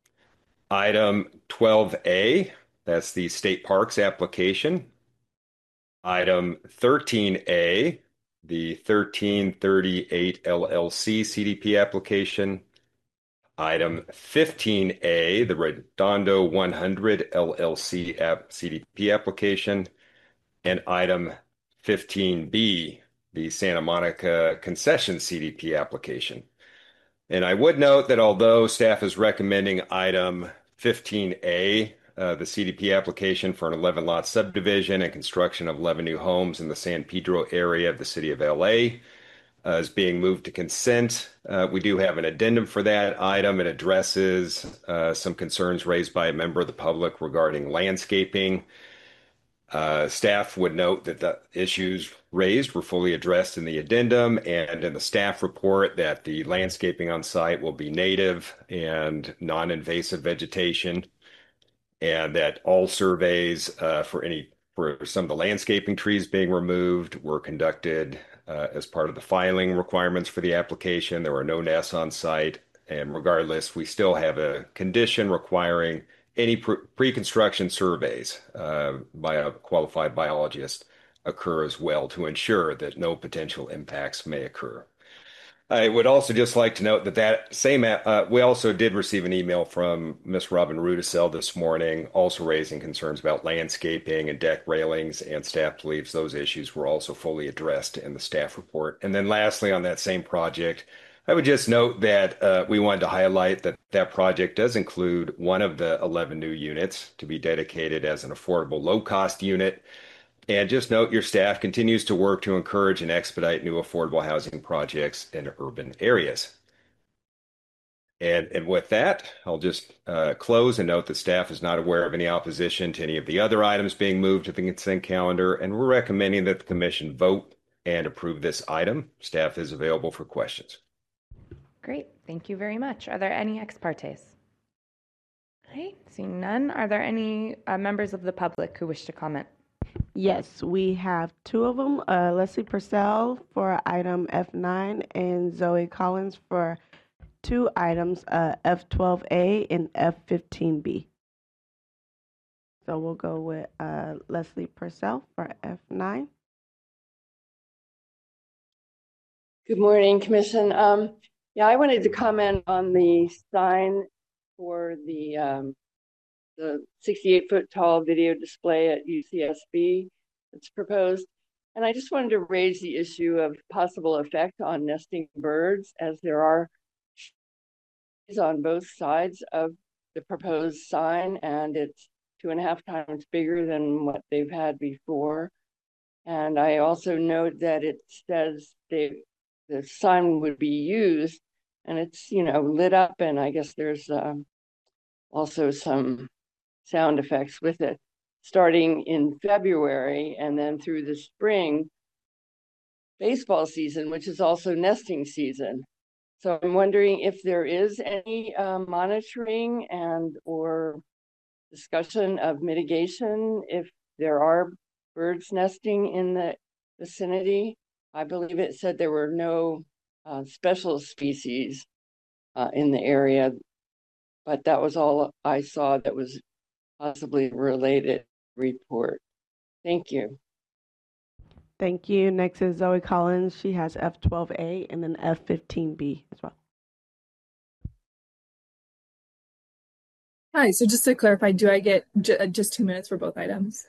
S7: Item 12A, that's the state parks application. Item 13A, the 1338 LLC CDP application. Item 15A, the Redondo 100 LLC CDP application. And item 15B, the Santa Monica Concession CDP application. And I would note that although staff is recommending item 15A, the CDP application for an 11-lot subdivision and construction of 11 new homes in the San Pedro area of the city of LA is being moved to consent. We do have an addendum for that item. It addresses some concerns raised by a member of the public regarding landscaping. Staff would note that the issues raised were fully addressed in the addendum and in the staff report that the landscaping on site will be native and non-invasive vegetation, and that all surveys for some of the landscaping trees being removed were conducted as part of the filing requirements for the application. There were no nests on site, and regardless, we still have a condition requiring any pre-construction surveys by a qualified biologist occur as well to ensure that no potential impacts may occur. I would also just like to note that we also did receive an email from Ms. Robin Rudisell this morning, also raising concerns about landscaping and deck railings, and staff believes those issues were also fully addressed in the staff report. And then lastly, on that same project, I would just note that we wanted to highlight that that project does include one of the 11 new units to be dedicated as an affordable low-cost unit. And just note your staff continues to work to encourage and expedite new affordable housing projects in urban areas. And with that, I'll just close and note that staff is not aware of any opposition to any of the other items being moved to the consent calendar, and we're recommending that the commission vote and approve this item. Staff is available for questions.
S1: Great, thank you very much. Are there any ex partes? Okay, seeing none, are there any members of the public who wish to comment?
S6: Yes, we have 2 of them. Leslie Purcell for item F9 and Zoe Collins for 2 items, F12A and F15B. So we'll go with Leslie Purcell for F9.
S8: Good morning, Commission. Yeah, I wanted to comment on the sign for the 68-foot tall video display at UCSB that's proposed. And I just wanted to raise the issue of possible effect on nesting birds, as there are trees on both sides of the proposed sign, and it's 2.5 times bigger than what they've had before. And I also note that it says the sign would be used, and it's, lit up, and I guess there's also some sound effects with it, starting in February and then through the spring baseball season, which is also nesting season. So I'm wondering if there is any monitoring and or discussion of mitigation if there are birds nesting in the vicinity. I believe it said there were no special species in the area, but that was all I saw that was possibly related report. Thank you.
S6: Thank you. Next is Zoe Collins. She has F12A and then F15B as well.
S9: Hi, so just to clarify, do I get just 2 minutes for both items?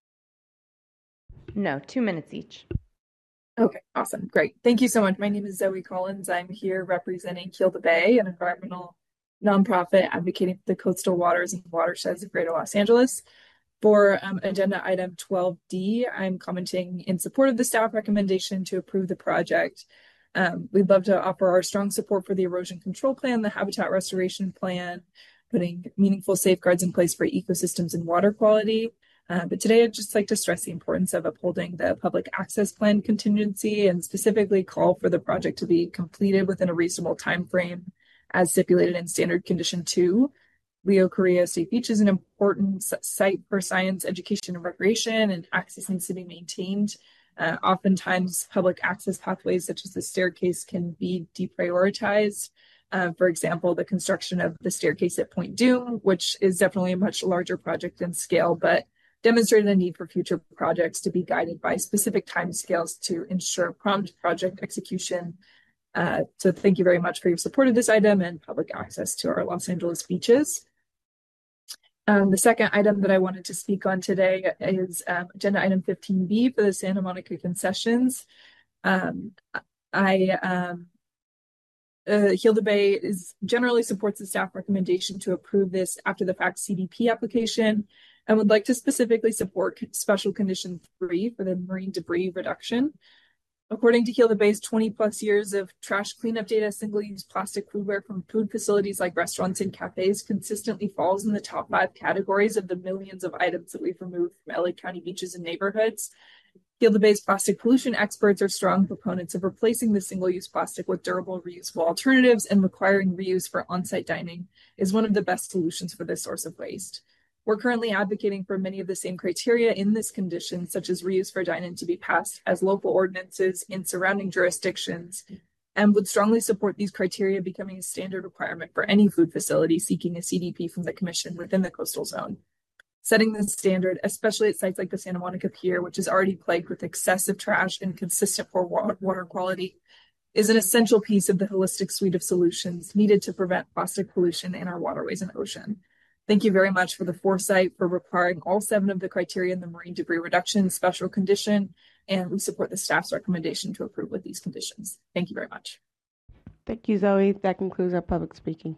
S1: No, 2 minutes each.
S9: Okay, awesome. Great. Thank you so much. My name is Zoe Collins. I'm here representing Heal the Bay, an environmental nonprofit advocating for the coastal waters and watersheds of Greater Los Angeles. For agenda item 12D, I'm commenting in support of the staff recommendation to approve the project. We'd love to offer our strong support for the erosion control plan, the habitat restoration plan, putting meaningful safeguards in place for ecosystems and water quality. But today I'd just like to stress the importance of upholding the public access plan contingency and specifically call for the project to be completed within a reasonable time frame as stipulated in Standard Condition 2. Leo Correa State Beach is an important site for science, education, and recreation, and access needs to be maintained. Oftentimes, public access pathways such as the staircase can be deprioritized. For example, the construction of the staircase at Point Doom, which is definitely a much larger project in scale, but demonstrated a need for future projects to be guided by specific timescales to ensure prompt project execution. So thank you very much for your support of this item and public access to our Los Angeles beaches. The second item that I wanted to speak on today is agenda item 15B for the Santa Monica concessions. Gilda Bay generally supports the staff recommendation to approve this after the fact CDP application and would like to specifically support special condition 3 for the marine debris reduction. According to Gilda Bay's 20 plus years of trash cleanup data, single-use plastic foodware from food facilities like restaurants and cafes consistently falls in the top 5 categories of the millions of items that we've removed from LA County beaches and neighborhoods. Gilda Bay's plastic pollution experts are strong proponents of replacing the single-use plastic with durable, reusable alternatives, and requiring reuse for on-site dining is one of the best solutions for this source of waste. We're currently advocating for many of the same criteria in this condition, such as reuse for dine-in, to be passed as local ordinances in surrounding jurisdictions, and would strongly support these criteria becoming a standard requirement for any food facility seeking a CDP from the Commission within the coastal zone. Setting the standard, especially at sites like the Santa Monica Pier, which is already plagued with excessive trash and consistent poor water quality, is an essential piece of the holistic suite of solutions needed to prevent plastic pollution in our waterways and ocean. Thank you very much for the foresight for requiring all 7 of the criteria in the marine debris reduction special condition, and we support the staff's recommendation to approve with these conditions. Thank you very much.
S6: Thank you, Zoe. That concludes our public speaking.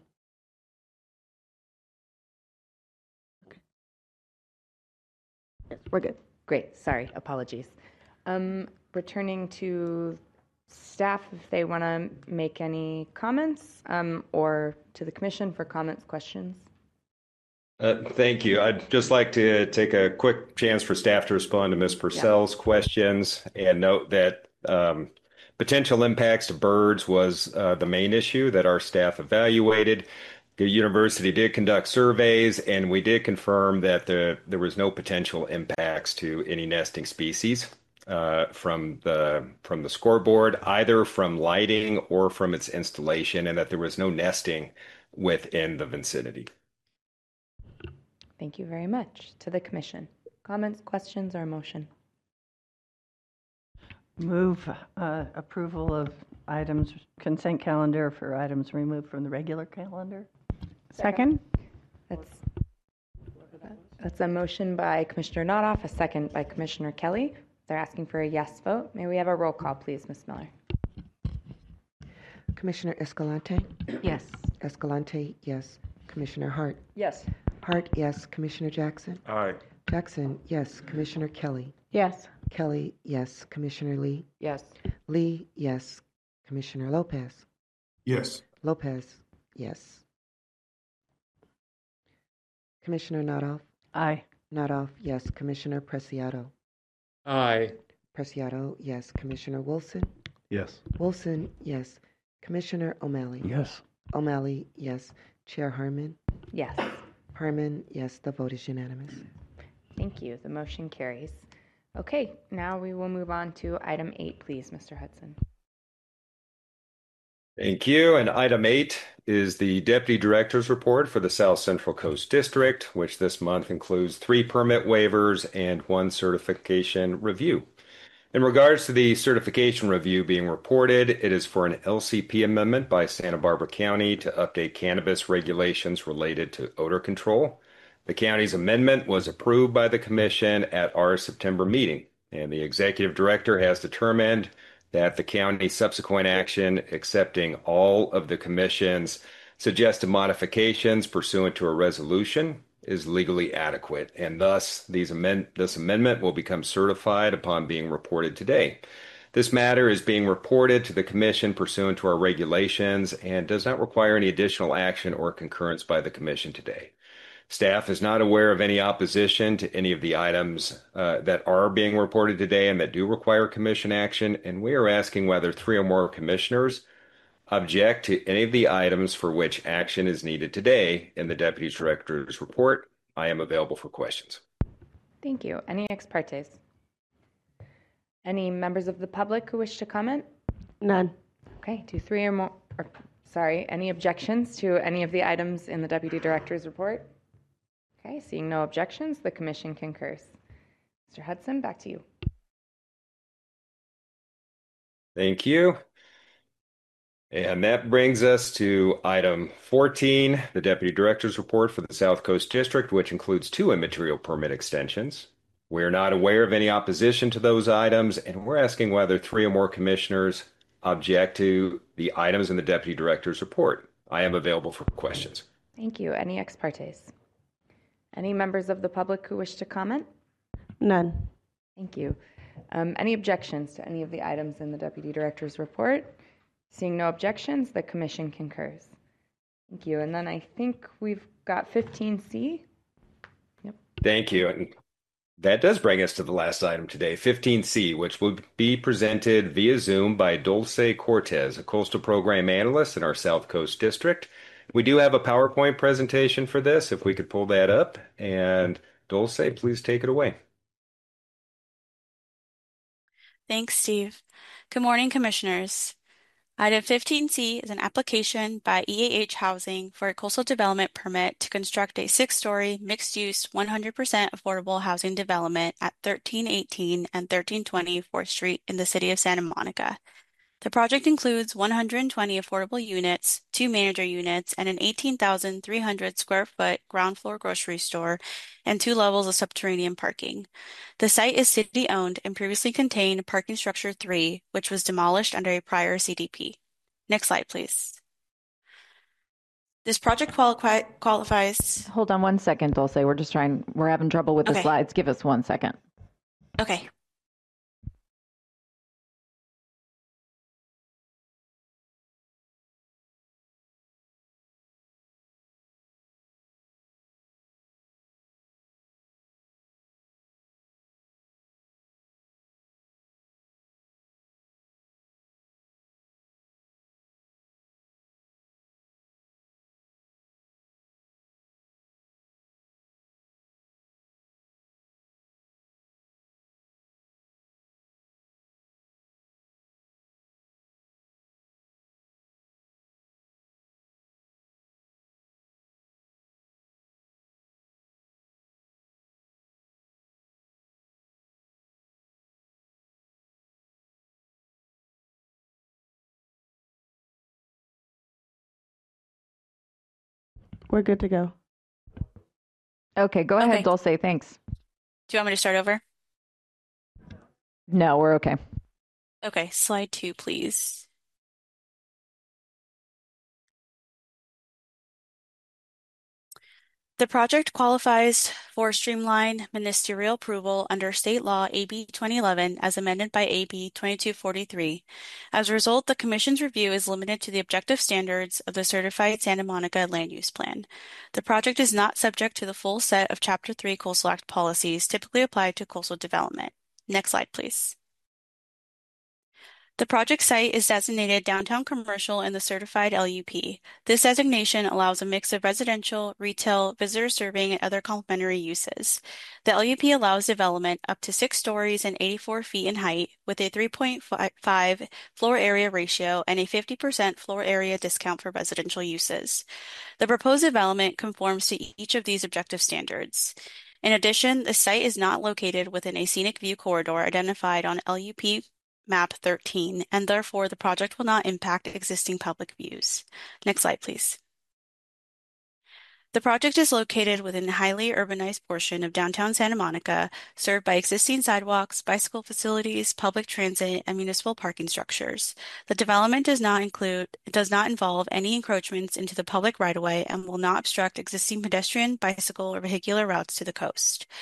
S1: Yes, we're good. Great. Sorry. Apologies. Returning to staff, if they want to make any comments, or to the Commission for comments, questions.
S7: Thank you. I'd just like to take a quick chance for staff to respond to Ms. Purcell's questions and note that potential impacts to birds was the main issue that our staff evaluated. The university did conduct surveys, and we did confirm that there was no potential impacts to any nesting species from the scoreboard, either from lighting or from its installation, and that there was no nesting within the vicinity.
S1: Thank you very much. To the Commission. Comments, questions, or motion?
S4: Move approval of items, consent calendar for items removed from the regular calendar.
S5: Second.
S1: That's a motion by Commissioner Notoff, a second by Commissioner Kelly. They're asking for a yes vote. May we have a roll call, please, Ms. Miller?
S2: Commissioner Escalante?
S14: Yes.
S2: Escalante, yes. Commissioner Hart?
S4: Yes.
S2: Hart, yes. Commissioner Jackson?
S3: Aye.
S2: Jackson, yes. Commissioner Kelly?
S5: Yes.
S2: Kelly, yes. Commissioner Lee?
S1: Yes.
S2: Lee, yes. Commissioner Lopez?
S21: Yes.
S2: Lopez, yes. Commissioner Notoff?
S4: Aye.
S2: Notoff, yes. Commissioner Preciado?
S22: Aye.
S2: Preciado, yes. Commissioner Wilson?
S21: Yes.
S2: Wilson, yes. Commissioner O'Malley?
S21: Yes.
S2: O'Malley, yes. Chair Harmon?
S1: Yes.
S2: Harmon, yes. The vote is unanimous.
S1: Thank you. The motion carries. Okay, now we will move on to item 8, please, Mr. Hudson.
S7: Thank you. And item 8 is the Deputy Director's Report for the South Central Coast District, which this month includes 3 permit waivers and 1 certification review. In regards to the certification review being reported, it is for an LCP amendment by Santa Barbara County to update cannabis regulations related to odor control. The county's amendment was approved by the Commission at our September meeting, and the Executive Director has determined that the county's subsequent action accepting all of the Commission's suggested modifications pursuant to a resolution is legally adequate, and thus this amendment will become certified upon being reported today. This matter is being reported to the Commission pursuant to our regulations and does not require any additional action or concurrence by the Commission today. Staff is not aware of any opposition to any of the items that are being reported today and that do require commission action, and we are asking whether three or more commissioners object to any of the items for which action is needed today in the Deputy Director's report. I am available for questions.
S1: Thank you. Any ex partes? Any members of the public who wish to comment?
S6: None.
S1: Okay, do three or more, any objections to any of the items in the Deputy Director's report? Okay, seeing no objections, the commission concurs. Mr. Hudson, back to you.
S7: Thank you. And that brings us to item 14, the Deputy Director's report for the South Coast District, which includes 2 immaterial permit extensions. We're not aware of any opposition to those items, and we're asking whether 3 or more commissioners object to the items in the Deputy Director's report. I am available for questions.
S1: Thank you. Any ex partes? Any members of the public who wish to comment?
S6: None.
S1: Thank you. Any objections to any of the items in the Deputy Director's report? Seeing no objections, the commission concurs. Thank you. And then I think we've got 15C. Yep.
S7: Thank you. And that does bring us to the last item today, 15C, which will be presented via Zoom by Dulce Cortez, a coastal program analyst in our South Coast District. We do have a PowerPoint presentation for this, if we could pull that up. And Dulce, please take it away.
S10: Thanks, Steve. Good morning, Commissioners. Item 15C is an application by EAH Housing for a coastal development permit to construct a 6-story, mixed-use, 100% affordable housing development at 1318 and 1320 4th Street in the city of Santa Monica. The project includes 120 affordable units, 2 manager units, and an 18,300 square foot ground floor grocery store, and 2 levels of subterranean parking. The site is city-owned and previously contained parking structure 3, which was demolished under a prior CDP. Next slide, please. This project qualifies.
S5: Hold on one second, Dulce. We're having trouble with the
S10: Okay.
S5: slides. Give us 1 second.
S10: Okay.
S6: We're good to go.
S5: Okay, go ahead,
S10: Okay.
S5: Dulce. Thanks.
S10: Do you want me to start over?
S5: No, we're okay.
S10: Okay, slide 2, please. The project qualifies for streamlined ministerial approval under State Law AB 2011 as amended by AB 2243. As a result, the Commission's review is limited to the objective standards of the Certified Santa Monica Land Use Plan. The project is not subject to the full set of Chapter 3 Coastal Act policies typically applied to coastal development. Next slide, please. The project site is designated downtown commercial in the certified LUP. This designation allows a mix of residential, retail, visitor serving, and other complementary uses. The LUP allows development up to 6 stories and 84 feet in height with a 3.5 floor area ratio and a 50% floor area discount for residential uses. The proposed development conforms to each of these objective standards. In addition, the site is not located within a scenic view corridor identified on LUP Map 13, and therefore the project will not impact existing public views. Next slide, please. The project is located within a highly urbanized portion of downtown Santa Monica, served by existing sidewalks, bicycle facilities, public transit, and municipal parking structures. The development does not involve any encroachments into the public right-of-way and will not obstruct existing pedestrian, bicycle, or vehicular routes to the coast.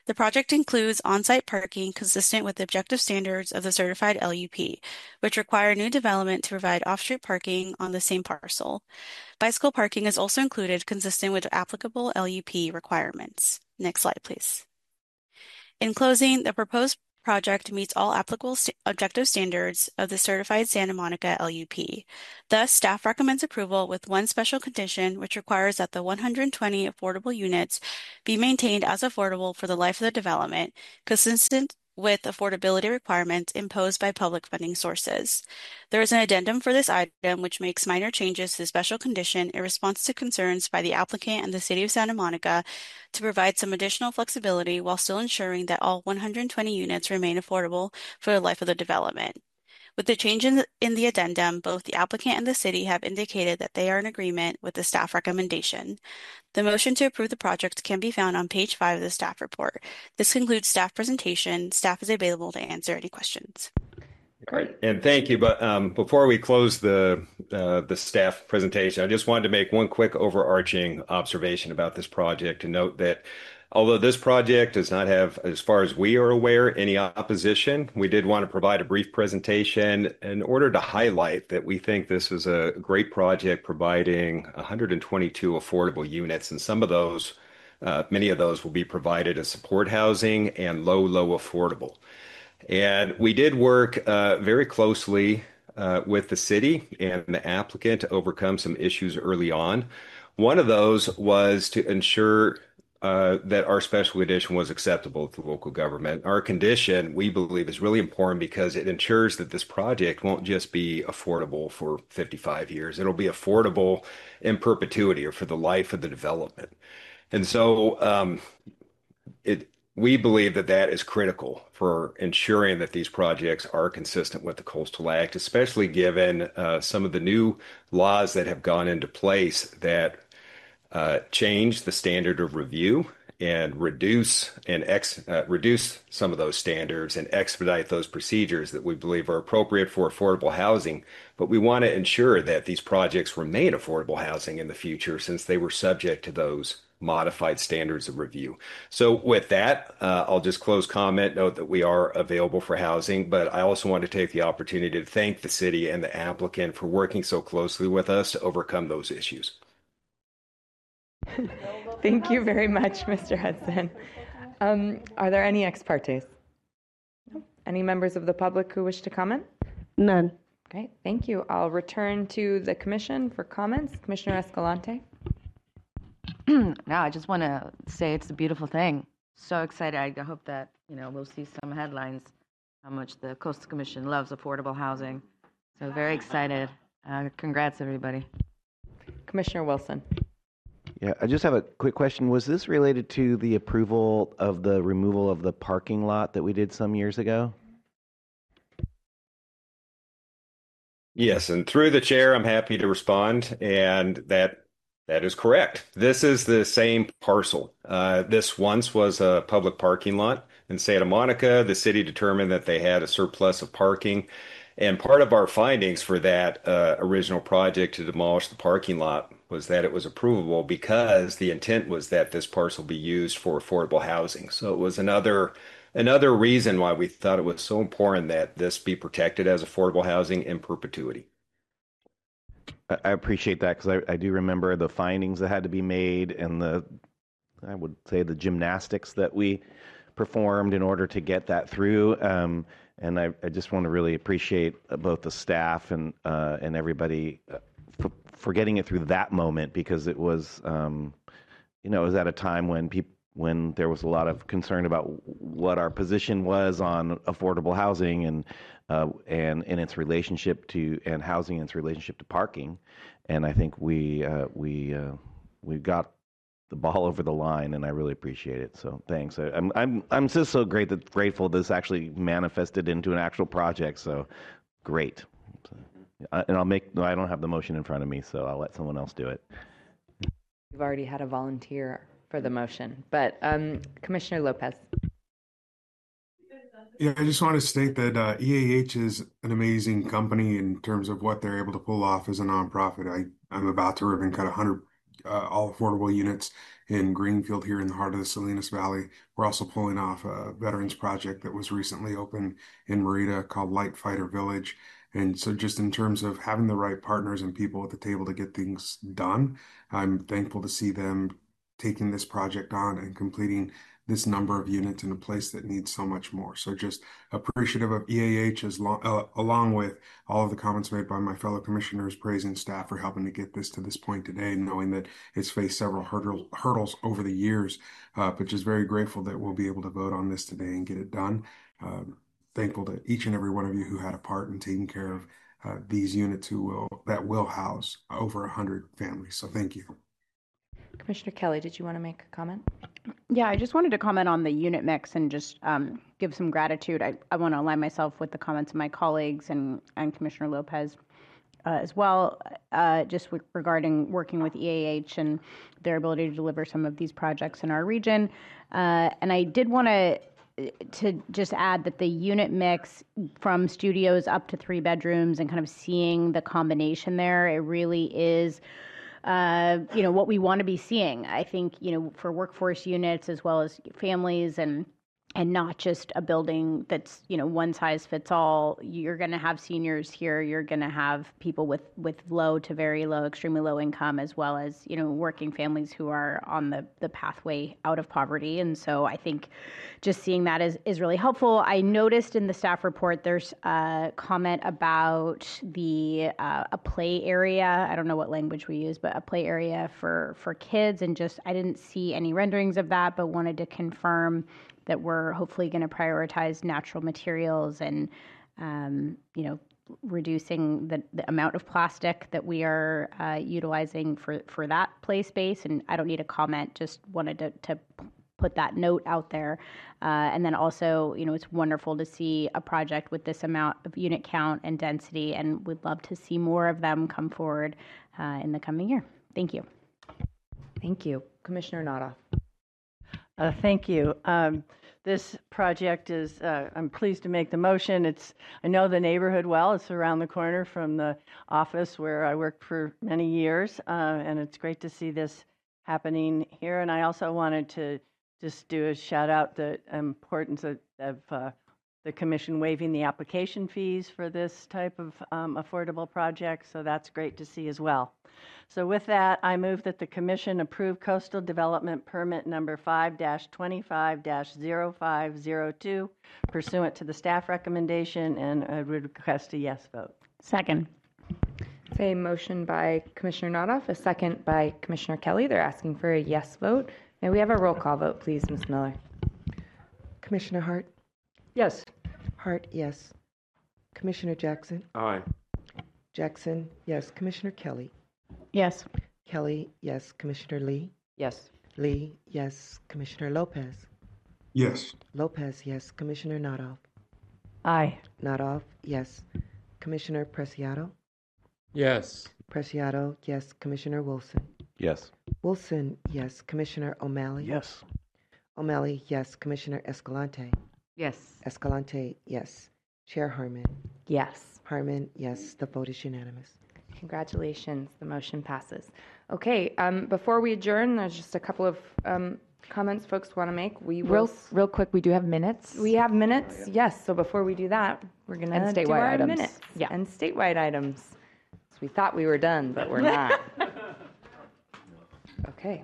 S10: The project includes on-site parking consistent with the objective standards of the certified LUP, which require new development to provide off-street parking on the same parcel. Bicycle parking is also included consistent with applicable LUP requirements. Next slide, please. In closing, the proposed project meets all applicable objective standards of the certified Santa Monica LUP. Thus, staff recommends approval with one special condition, which requires that the 120 affordable units be maintained as affordable for the life of the development, consistent with affordability requirements imposed by public funding sources. There is an addendum for this item which makes minor changes to the special condition in response to concerns by the applicant and the City of Santa Monica to provide some additional flexibility while still ensuring that all 120 units remain affordable for the life of the development. With the change in the addendum, both the applicant and the city have indicated that they are in agreement with the staff recommendation. The motion to approve the project can be found on page 5 of the staff report. This concludes staff presentation. Staff is available to answer any questions.
S1: Great.
S7: And thank you. But before we close the staff presentation, I just wanted to make one quick overarching observation about this project and note that although this project does not have, as far as we are aware, any opposition, we did want to provide a brief presentation in order to highlight that we think this is a great project providing 122 affordable units, and some of those, many of those will be provided as support housing and low affordable. And we did work very closely with the city and the applicant to overcome some issues early on. One of those was to ensure that our special condition was acceptable to local government. Our condition, we believe, is really important because it ensures that this project won't just be affordable for 55 years. It'll be affordable in perpetuity or for the life of the development. And so we believe that that is critical for ensuring that these projects are consistent with the Coastal Act, especially given some of the new laws that have gone into place that change the standard of review and reduce some of those standards and expedite those procedures that we believe are appropriate for affordable housing. But we want to ensure that these projects remain affordable housing in the future since they were subject to those modified standards of review. So with that, I'll just close comment, note that we are available for housing, but I also want to take the opportunity to thank the city and the applicant for working so closely with us to overcome those issues.
S1: Thank you very much, Mr. Hudson. Are there any ex partes? No? Any members of the public who wish to comment?
S6: None.
S1: Okay, thank you. I'll return to the commission for comments. Commissioner Escalante.
S11: No, I just want to say it's a beautiful thing. So excited. I hope that, we'll see some headlines how much the Coastal Commission loves affordable housing. So very excited. Congrats, everybody.
S1: Commissioner Wilson.
S13: Yeah, I just have a quick question. Was this related to the approval of the removal of the parking lot that we did some years ago?
S7: Yes, and through the chair, I'm happy to respond, and that is correct. This is the same parcel. This once was a public parking lot in Santa Monica. The city determined that they had a surplus of parking. And part of our findings for that original project to demolish the parking lot was that it was approvable because the intent was that this parcel be used for affordable housing. So it was another reason why we thought it was so important that this be protected as affordable housing in perpetuity.
S13: I appreciate that because I do remember the findings that had to be made and I would say the gymnastics that we performed in order to get that through. And I just want to really appreciate both the staff and everybody for getting it through that moment because it was, it was at a time when there was a lot of concern about what our position was on affordable housing and in its relationship to and housing in its relationship to parking, and I think we got the ball over the line, and I really appreciate it. So thanks. I'm just so grateful this actually manifested into an actual project. So great. And I don't have the motion in front of me, so I'll let someone else do it.
S1: We've already had a volunteer for the motion, but Commissioner Lopez.
S23: Yeah, I just want to state that EAH is an amazing company in terms of what they're able to pull off as a nonprofit. I'm about to ribbon cut all affordable units in Greenfield here in the heart of the Salinas Valley. We're also pulling off a veterans project that was recently opened in Merida called Light Fighter Village. And so just in terms of having the right partners and people at the table to get things done, I'm thankful to see them taking this project on and completing this number of units in a place that needs so much more. So just appreciative of EAH along with all of the comments made by my fellow commissioners, praising staff for helping to get this to this point today, knowing that it's faced several hurdles over the years, but just very grateful that we'll be able to vote on this today and get it done. Thankful to each and every one of you who had a part in taking care of these units that will house over 100 families. So thank you.
S1: Commissioner Kelly, did you want to make a comment?
S15: Yeah, I just wanted to comment on the unit mix and just give some gratitude. I want to align myself with the comments of my colleagues and Commissioner Lopez as well, regarding working with EAH and their ability to deliver some of these projects in our region. And I did want to just add that the unit mix from studios up to 3 bedrooms and kind of seeing the combination there, it really is what we want to be seeing. I think, for workforce units as well as families and not just a building that's, one size fits all. You're going to have seniors here. You're going to have people with low to very low, extremely low income, as well as, working families who are on the pathway out of poverty. And so I think just seeing that is really helpful. I noticed in the staff report, there's a comment about a play area. I don't know what language we use, but a play area for kids. And I didn't see any renderings of that, but wanted to confirm that we're hopefully going to prioritize natural materials and, reducing the amount of plastic that we are utilizing for that play space. And I don't need a comment, just wanted to put that note out there. And then also, it's wonderful to see a project with this amount of unit count and density, and we'd love to see more of them come forward in the coming year. Thank you.
S1: Thank you. Commissioner Nada.
S4: Thank you. This project is, I'm pleased to make the motion. I know the neighborhood well. It's around the corner from the office where I worked for many years, and it's great to see this happening here. And I also wanted to just do a shout out the importance of the commission waiving the application fees for this type of affordable project. So that's great to see as well. So with that, I move that the commission approve coastal development permit number 5-25-0502 pursuant to the staff recommendation, and I would request a yes vote.
S15: Second.
S1: It's a motion by Commissioner Nodoff, a second by Commissioner Kelly. They're asking for a yes vote. May we have a roll call vote, please, Ms. Miller?
S2: Commissioner Hart?
S4: Yes.
S2: Hart, yes. Commissioner Jackson?
S3: Aye.
S2: Jackson, yes. Commissioner Kelly?
S15: Yes.
S2: Kelly, yes. Commissioner Lee?
S1: Yes.
S2: Lee, yes. Commissioner Lopez?
S23: Yes.
S2: Lopez, yes. Commissioner Noddoff?
S4: Aye.
S2: Noddoff, yes. Commissioner Preciado?
S22: Yes.
S2: Preciado, yes. Commissioner Wilson?
S13: Yes.
S2: Wilson, yes. Commissioner O'Malley?
S12: Yes.
S2: O'Malley, yes. Commissioner Escalante?
S11: Yes.
S2: Escalante, yes. Chair Harmon?
S1: Yes.
S2: Harmon, yes. The vote is unanimous.
S1: Congratulations. The motion passes. Okay. Before we adjourn, there's just a couple of comments folks want to make.
S5: Real quick, we do have minutes.
S1: We have minutes, yes. So before we do that, we're going to do
S5: statewide
S1: our
S5: items.
S1: minutes. Yeah. And statewide items. So we thought we were done, but we're not. Okay.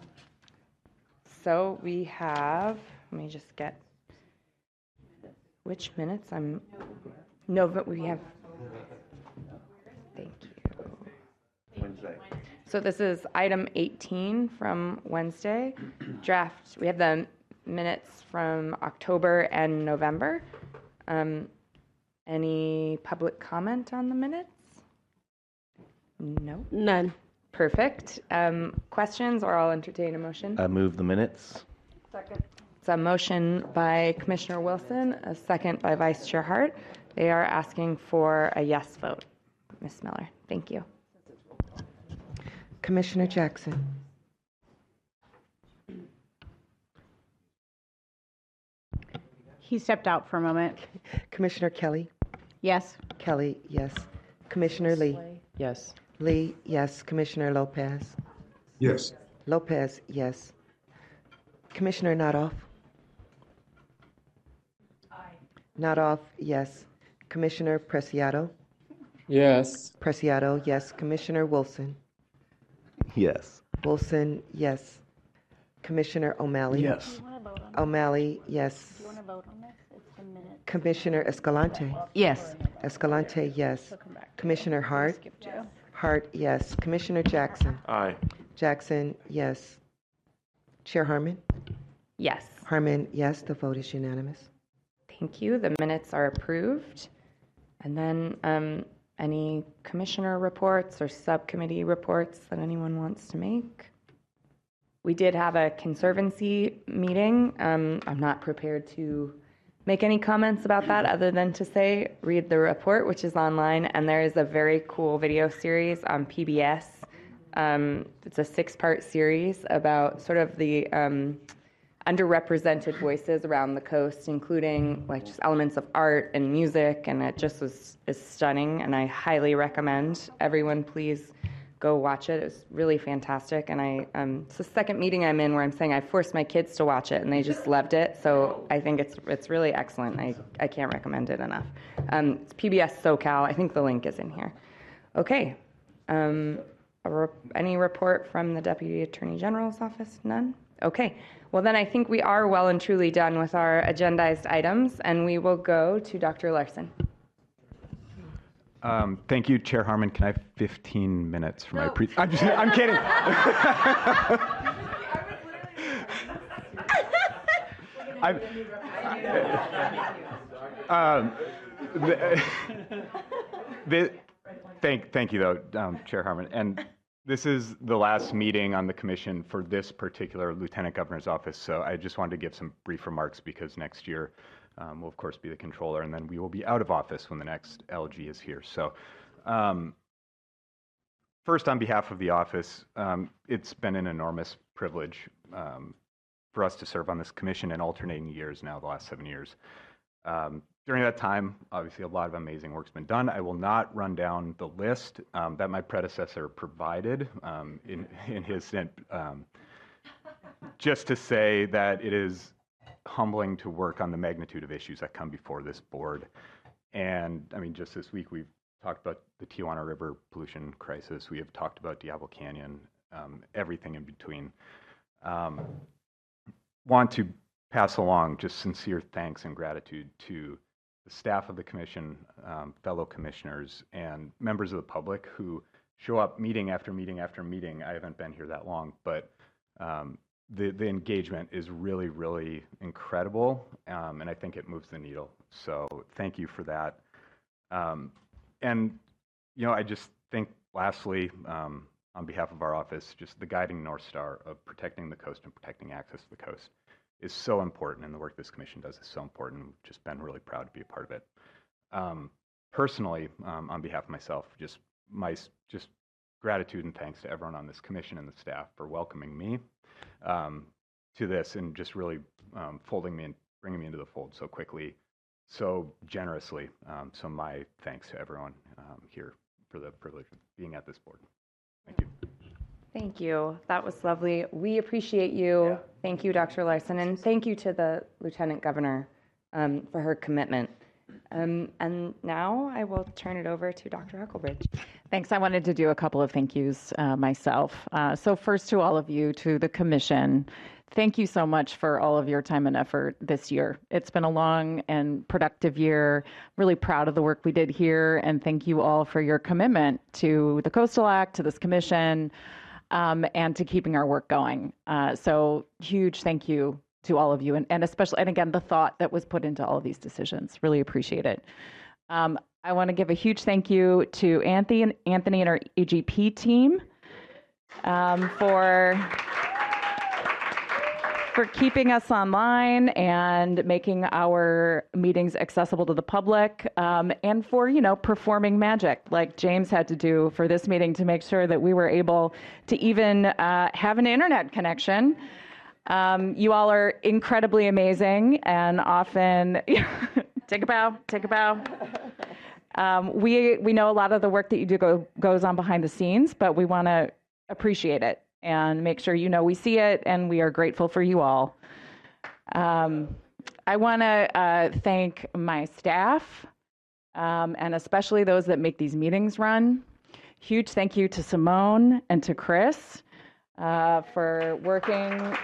S1: So we have, let me just get, which minutes? No, but we have, thank you.
S13: Wednesday.
S1: So this is item 18 from Wednesday. Draft, we have the minutes from October and November. Any public comment on the minutes? No?
S6: None.
S1: Perfect. Questions, or I'll entertain a motion?
S13: I move the minutes.
S1: Second. It's a motion by Commissioner Wilson, a second by Vice Chair Hart. They are asking for a yes vote. Ms. Miller, thank you.
S2: Commissioner Jackson?
S15: He stepped out for a moment.
S2: Commissioner Kelly?
S15: Yes.
S2: Kelly, yes. Commissioner Lee?
S5: Yes.
S2: Lee, yes. Commissioner Lopez?
S23: Yes.
S2: Lopez, yes. Commissioner Notoff? Notoff, yes. Commissioner Preciado?
S22: Yes.
S2: Preciado, yes. Commissioner Wilson?
S13: Yes.
S2: Wilson, yes. Commissioner O'Malley?
S12: Yes.
S2: O'Malley, yes. Commissioner Escalante?
S11: Yes.
S2: Escalante, yes. Commissioner Hart? Hart, yes. Commissioner Jackson?
S3: Aye.
S2: Jackson, yes. Chair Harmon?
S1: Yes.
S2: Harmon, yes. The vote is unanimous.
S1: Thank you. The minutes are approved. And then any commissioner reports or subcommittee reports that anyone wants to make? We did have a conservancy meeting. I'm not prepared to make any comments about that other than to say, read the report, which is online, and there is a very cool video series on PBS. It's a 6-part series about sort of the underrepresented voices around the coast, including like just elements of art and music, and it just is stunning, and I highly recommend everyone please go watch it. It was really fantastic, and it's the second meeting I'm in where I'm saying I forced my kids to watch it, and they just loved it, so I think it's really excellent. I can't recommend it enough. It's PBS SoCal. I think the link is in here. Okay. Any report from the Deputy Attorney General's office? None? Okay. Well, then I think we are well and truly done with our agendized items, and we will go to Dr. Larson.
S16: Thank you, Chair Harmon. Can I have 15 minutes for my I'm kidding. Thank you, though, Chair Harmon. And this is the last meeting on the commission for this particular Lieutenant Governor's office, so I just wanted to give some brief remarks because next year will, of course, be the controller, and then we will be out of office when the next LG is here. So first, on behalf of the office, it's been an enormous privilege for us to serve on this commission in alternating years now, the last 7 years. During that time, obviously, a lot of amazing work's been done. I will not run down the list that my predecessor provided in his stint, just to say that it is humbling to work on the magnitude of issues that come before this board. And I mean, just this week, we've talked about the Tijuana River pollution crisis. We have talked about Diablo Canyon, everything in between. Want to pass along just sincere thanks and gratitude to the staff of the commission, fellow commissioners, and members of the public who show up meeting after meeting after meeting. I haven't been here that long, but the engagement is really, really incredible, and I think it moves the needle. So thank you for that. And, you know, I just think, lastly, on behalf of our office, just the guiding North Star of protecting the coast and protecting access to the coast is so important, and the work this commission does is so important. We've just been really proud to be a part of it. Personally, on behalf of myself, just gratitude and thanks to everyone on this commission and the staff for welcoming me to this and just really folding me and bringing me into the fold so quickly, so generously. So my thanks to everyone here for the privilege of being at this board. Thank you.
S1: Thank you. That was lovely. We appreciate you. Yeah. Thank you, Dr. Larson, and thank you to the Lieutenant Governor for her commitment. And now I will turn it over to Dr. Huckelbridge.
S5: Thanks. I wanted to do a couple of thank yous myself. So first, to all of you, to the commission, thank you so much for all of your time and effort this year. It's been a long and productive year. Really proud of the work we did here, and thank you all for your commitment to the Coastal Act, to this commission, and to keeping our work going. So huge thank you to all of you, and especially, and again, the thought that was put into all of these decisions. Really appreciate it. I want to give a huge thank you to Anthony and our AGP team for keeping us online and making our meetings accessible to the public, and for, performing magic like James had to do for this meeting to make sure that we were able to even have an internet connection. You all are incredibly amazing, and often, take a bow. We know a lot of the work that you do goes on behind the scenes, but we want to appreciate it and make sure you know we see it and we are grateful for you all. I want to thank my staff, and especially those that make these meetings run. Huge thank you to Simone and to Chris for working,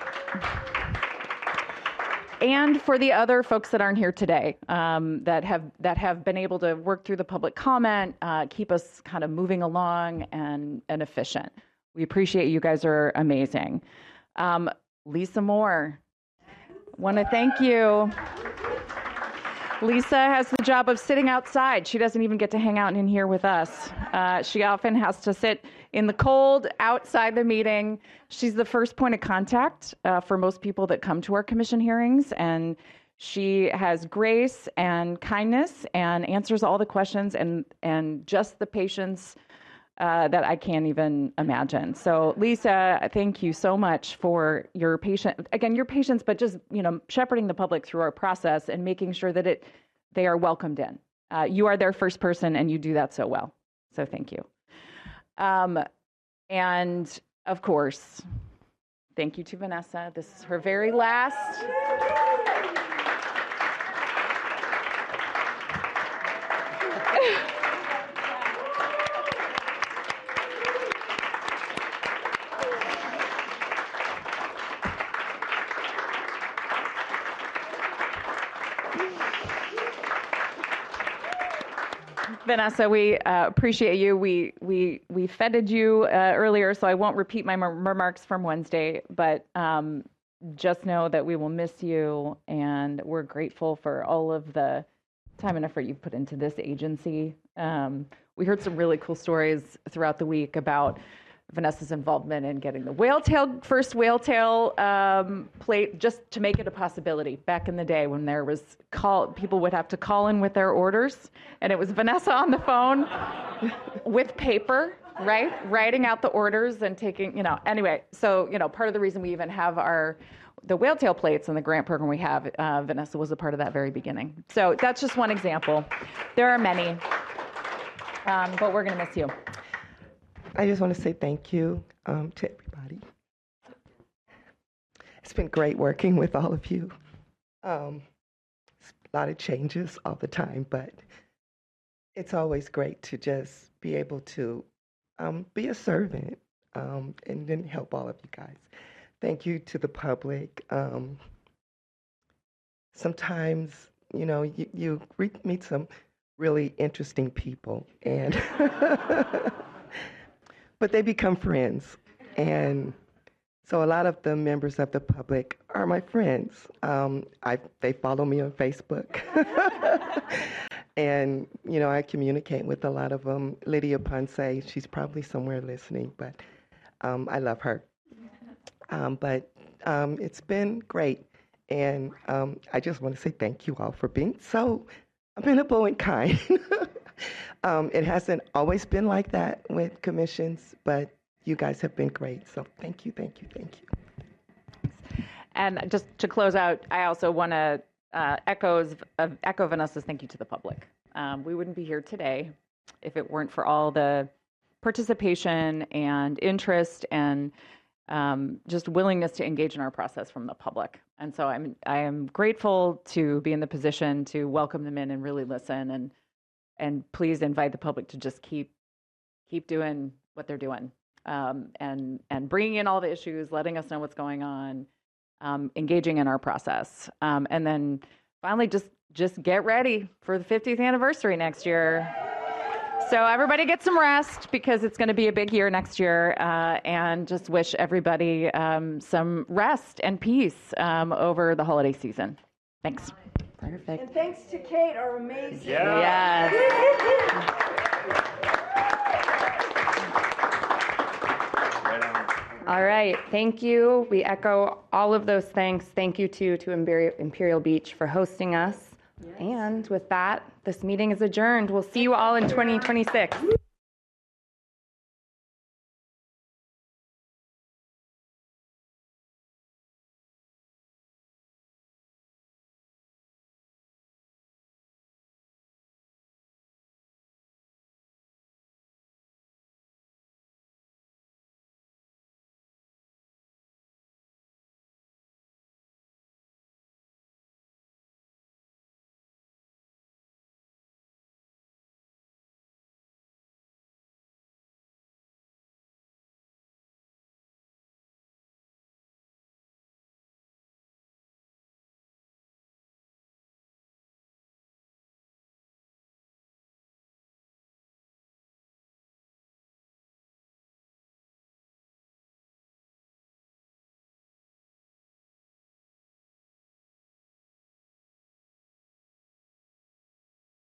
S5: and for the other folks that aren't here today, that have been able to work through the public comment, keep us kind of moving along and efficient. We appreciate you guys are amazing. Lisa Moore, want to thank you. Lisa has the job of sitting outside. She doesn't even get to hang out in here with us. She often has to sit in the cold outside the meeting. She's the first point of contact for most people that come to our commission hearings, and she has grace and kindness and answers all the questions and just the patience that I can't even imagine. So Lisa, thank you so much for your patience, but just, shepherding the public through our process and making sure that they are welcomed in. You are their first person and you do that so well. So thank you. And of course, thank you to Vanessa. This is her very last. Vanessa, we appreciate you. We feted you earlier, so I won't repeat my remarks from Wednesday, but just know that we will miss you, and we're grateful for all of the time and effort you've put into this agency. We heard some really cool stories throughout the week about Vanessa's involvement in getting the first whale-tail plate, just to make it a possibility. Back in the day when there was people would have to call in with their orders, and it was Vanessa on the phone with paper, right, writing out the orders and taking, anyway. So, part of the reason we even have the whale-tail plates in the grant program we have, Vanessa was a part of that very beginning. So that's just one example. There are many, but we're going to miss you.
S2: I just want to say thank you to everybody. It's been great working with all of you. A lot of changes all the time, but it's always great to just be able to be a servant and then help all of you guys. Thank you to the public. Sometimes, you meet some really interesting people, and but they become friends. And so a lot of the members of the public are my friends. They follow me on Facebook. And, I communicate with a lot of them. Lydia Ponce, she's probably somewhere listening, but I love her. But it's been great. And I just want to say thank you all for being so amenable and kind. It hasn't always been like that with commissions, but you guys have been great. So thank you, thank you, thank you.
S5: And just to close out, I also want to echo Vanessa's thank you to the public. We wouldn't be here today if it weren't for all the participation and interest and just willingness to engage in our process from the public. And so I am grateful to be in the position to welcome them in and really listen, and please invite the public to just keep doing what they're doing, and bringing in all the issues, letting us know what's going on, engaging in our process, and then finally just get ready for the 50th anniversary next year. So everybody get some rest, because it's going to be a big year next year, and just wish everybody some rest and peace over the holiday season. Thanks.
S6: Perfect. And thanks to Kate, our amazing.
S5: Yes.
S1: All right, thank you. We echo all of those thanks. Thank you to Imperial Beach for hosting us. Yes. And with that, this meeting is adjourned. We'll see you all in 2026.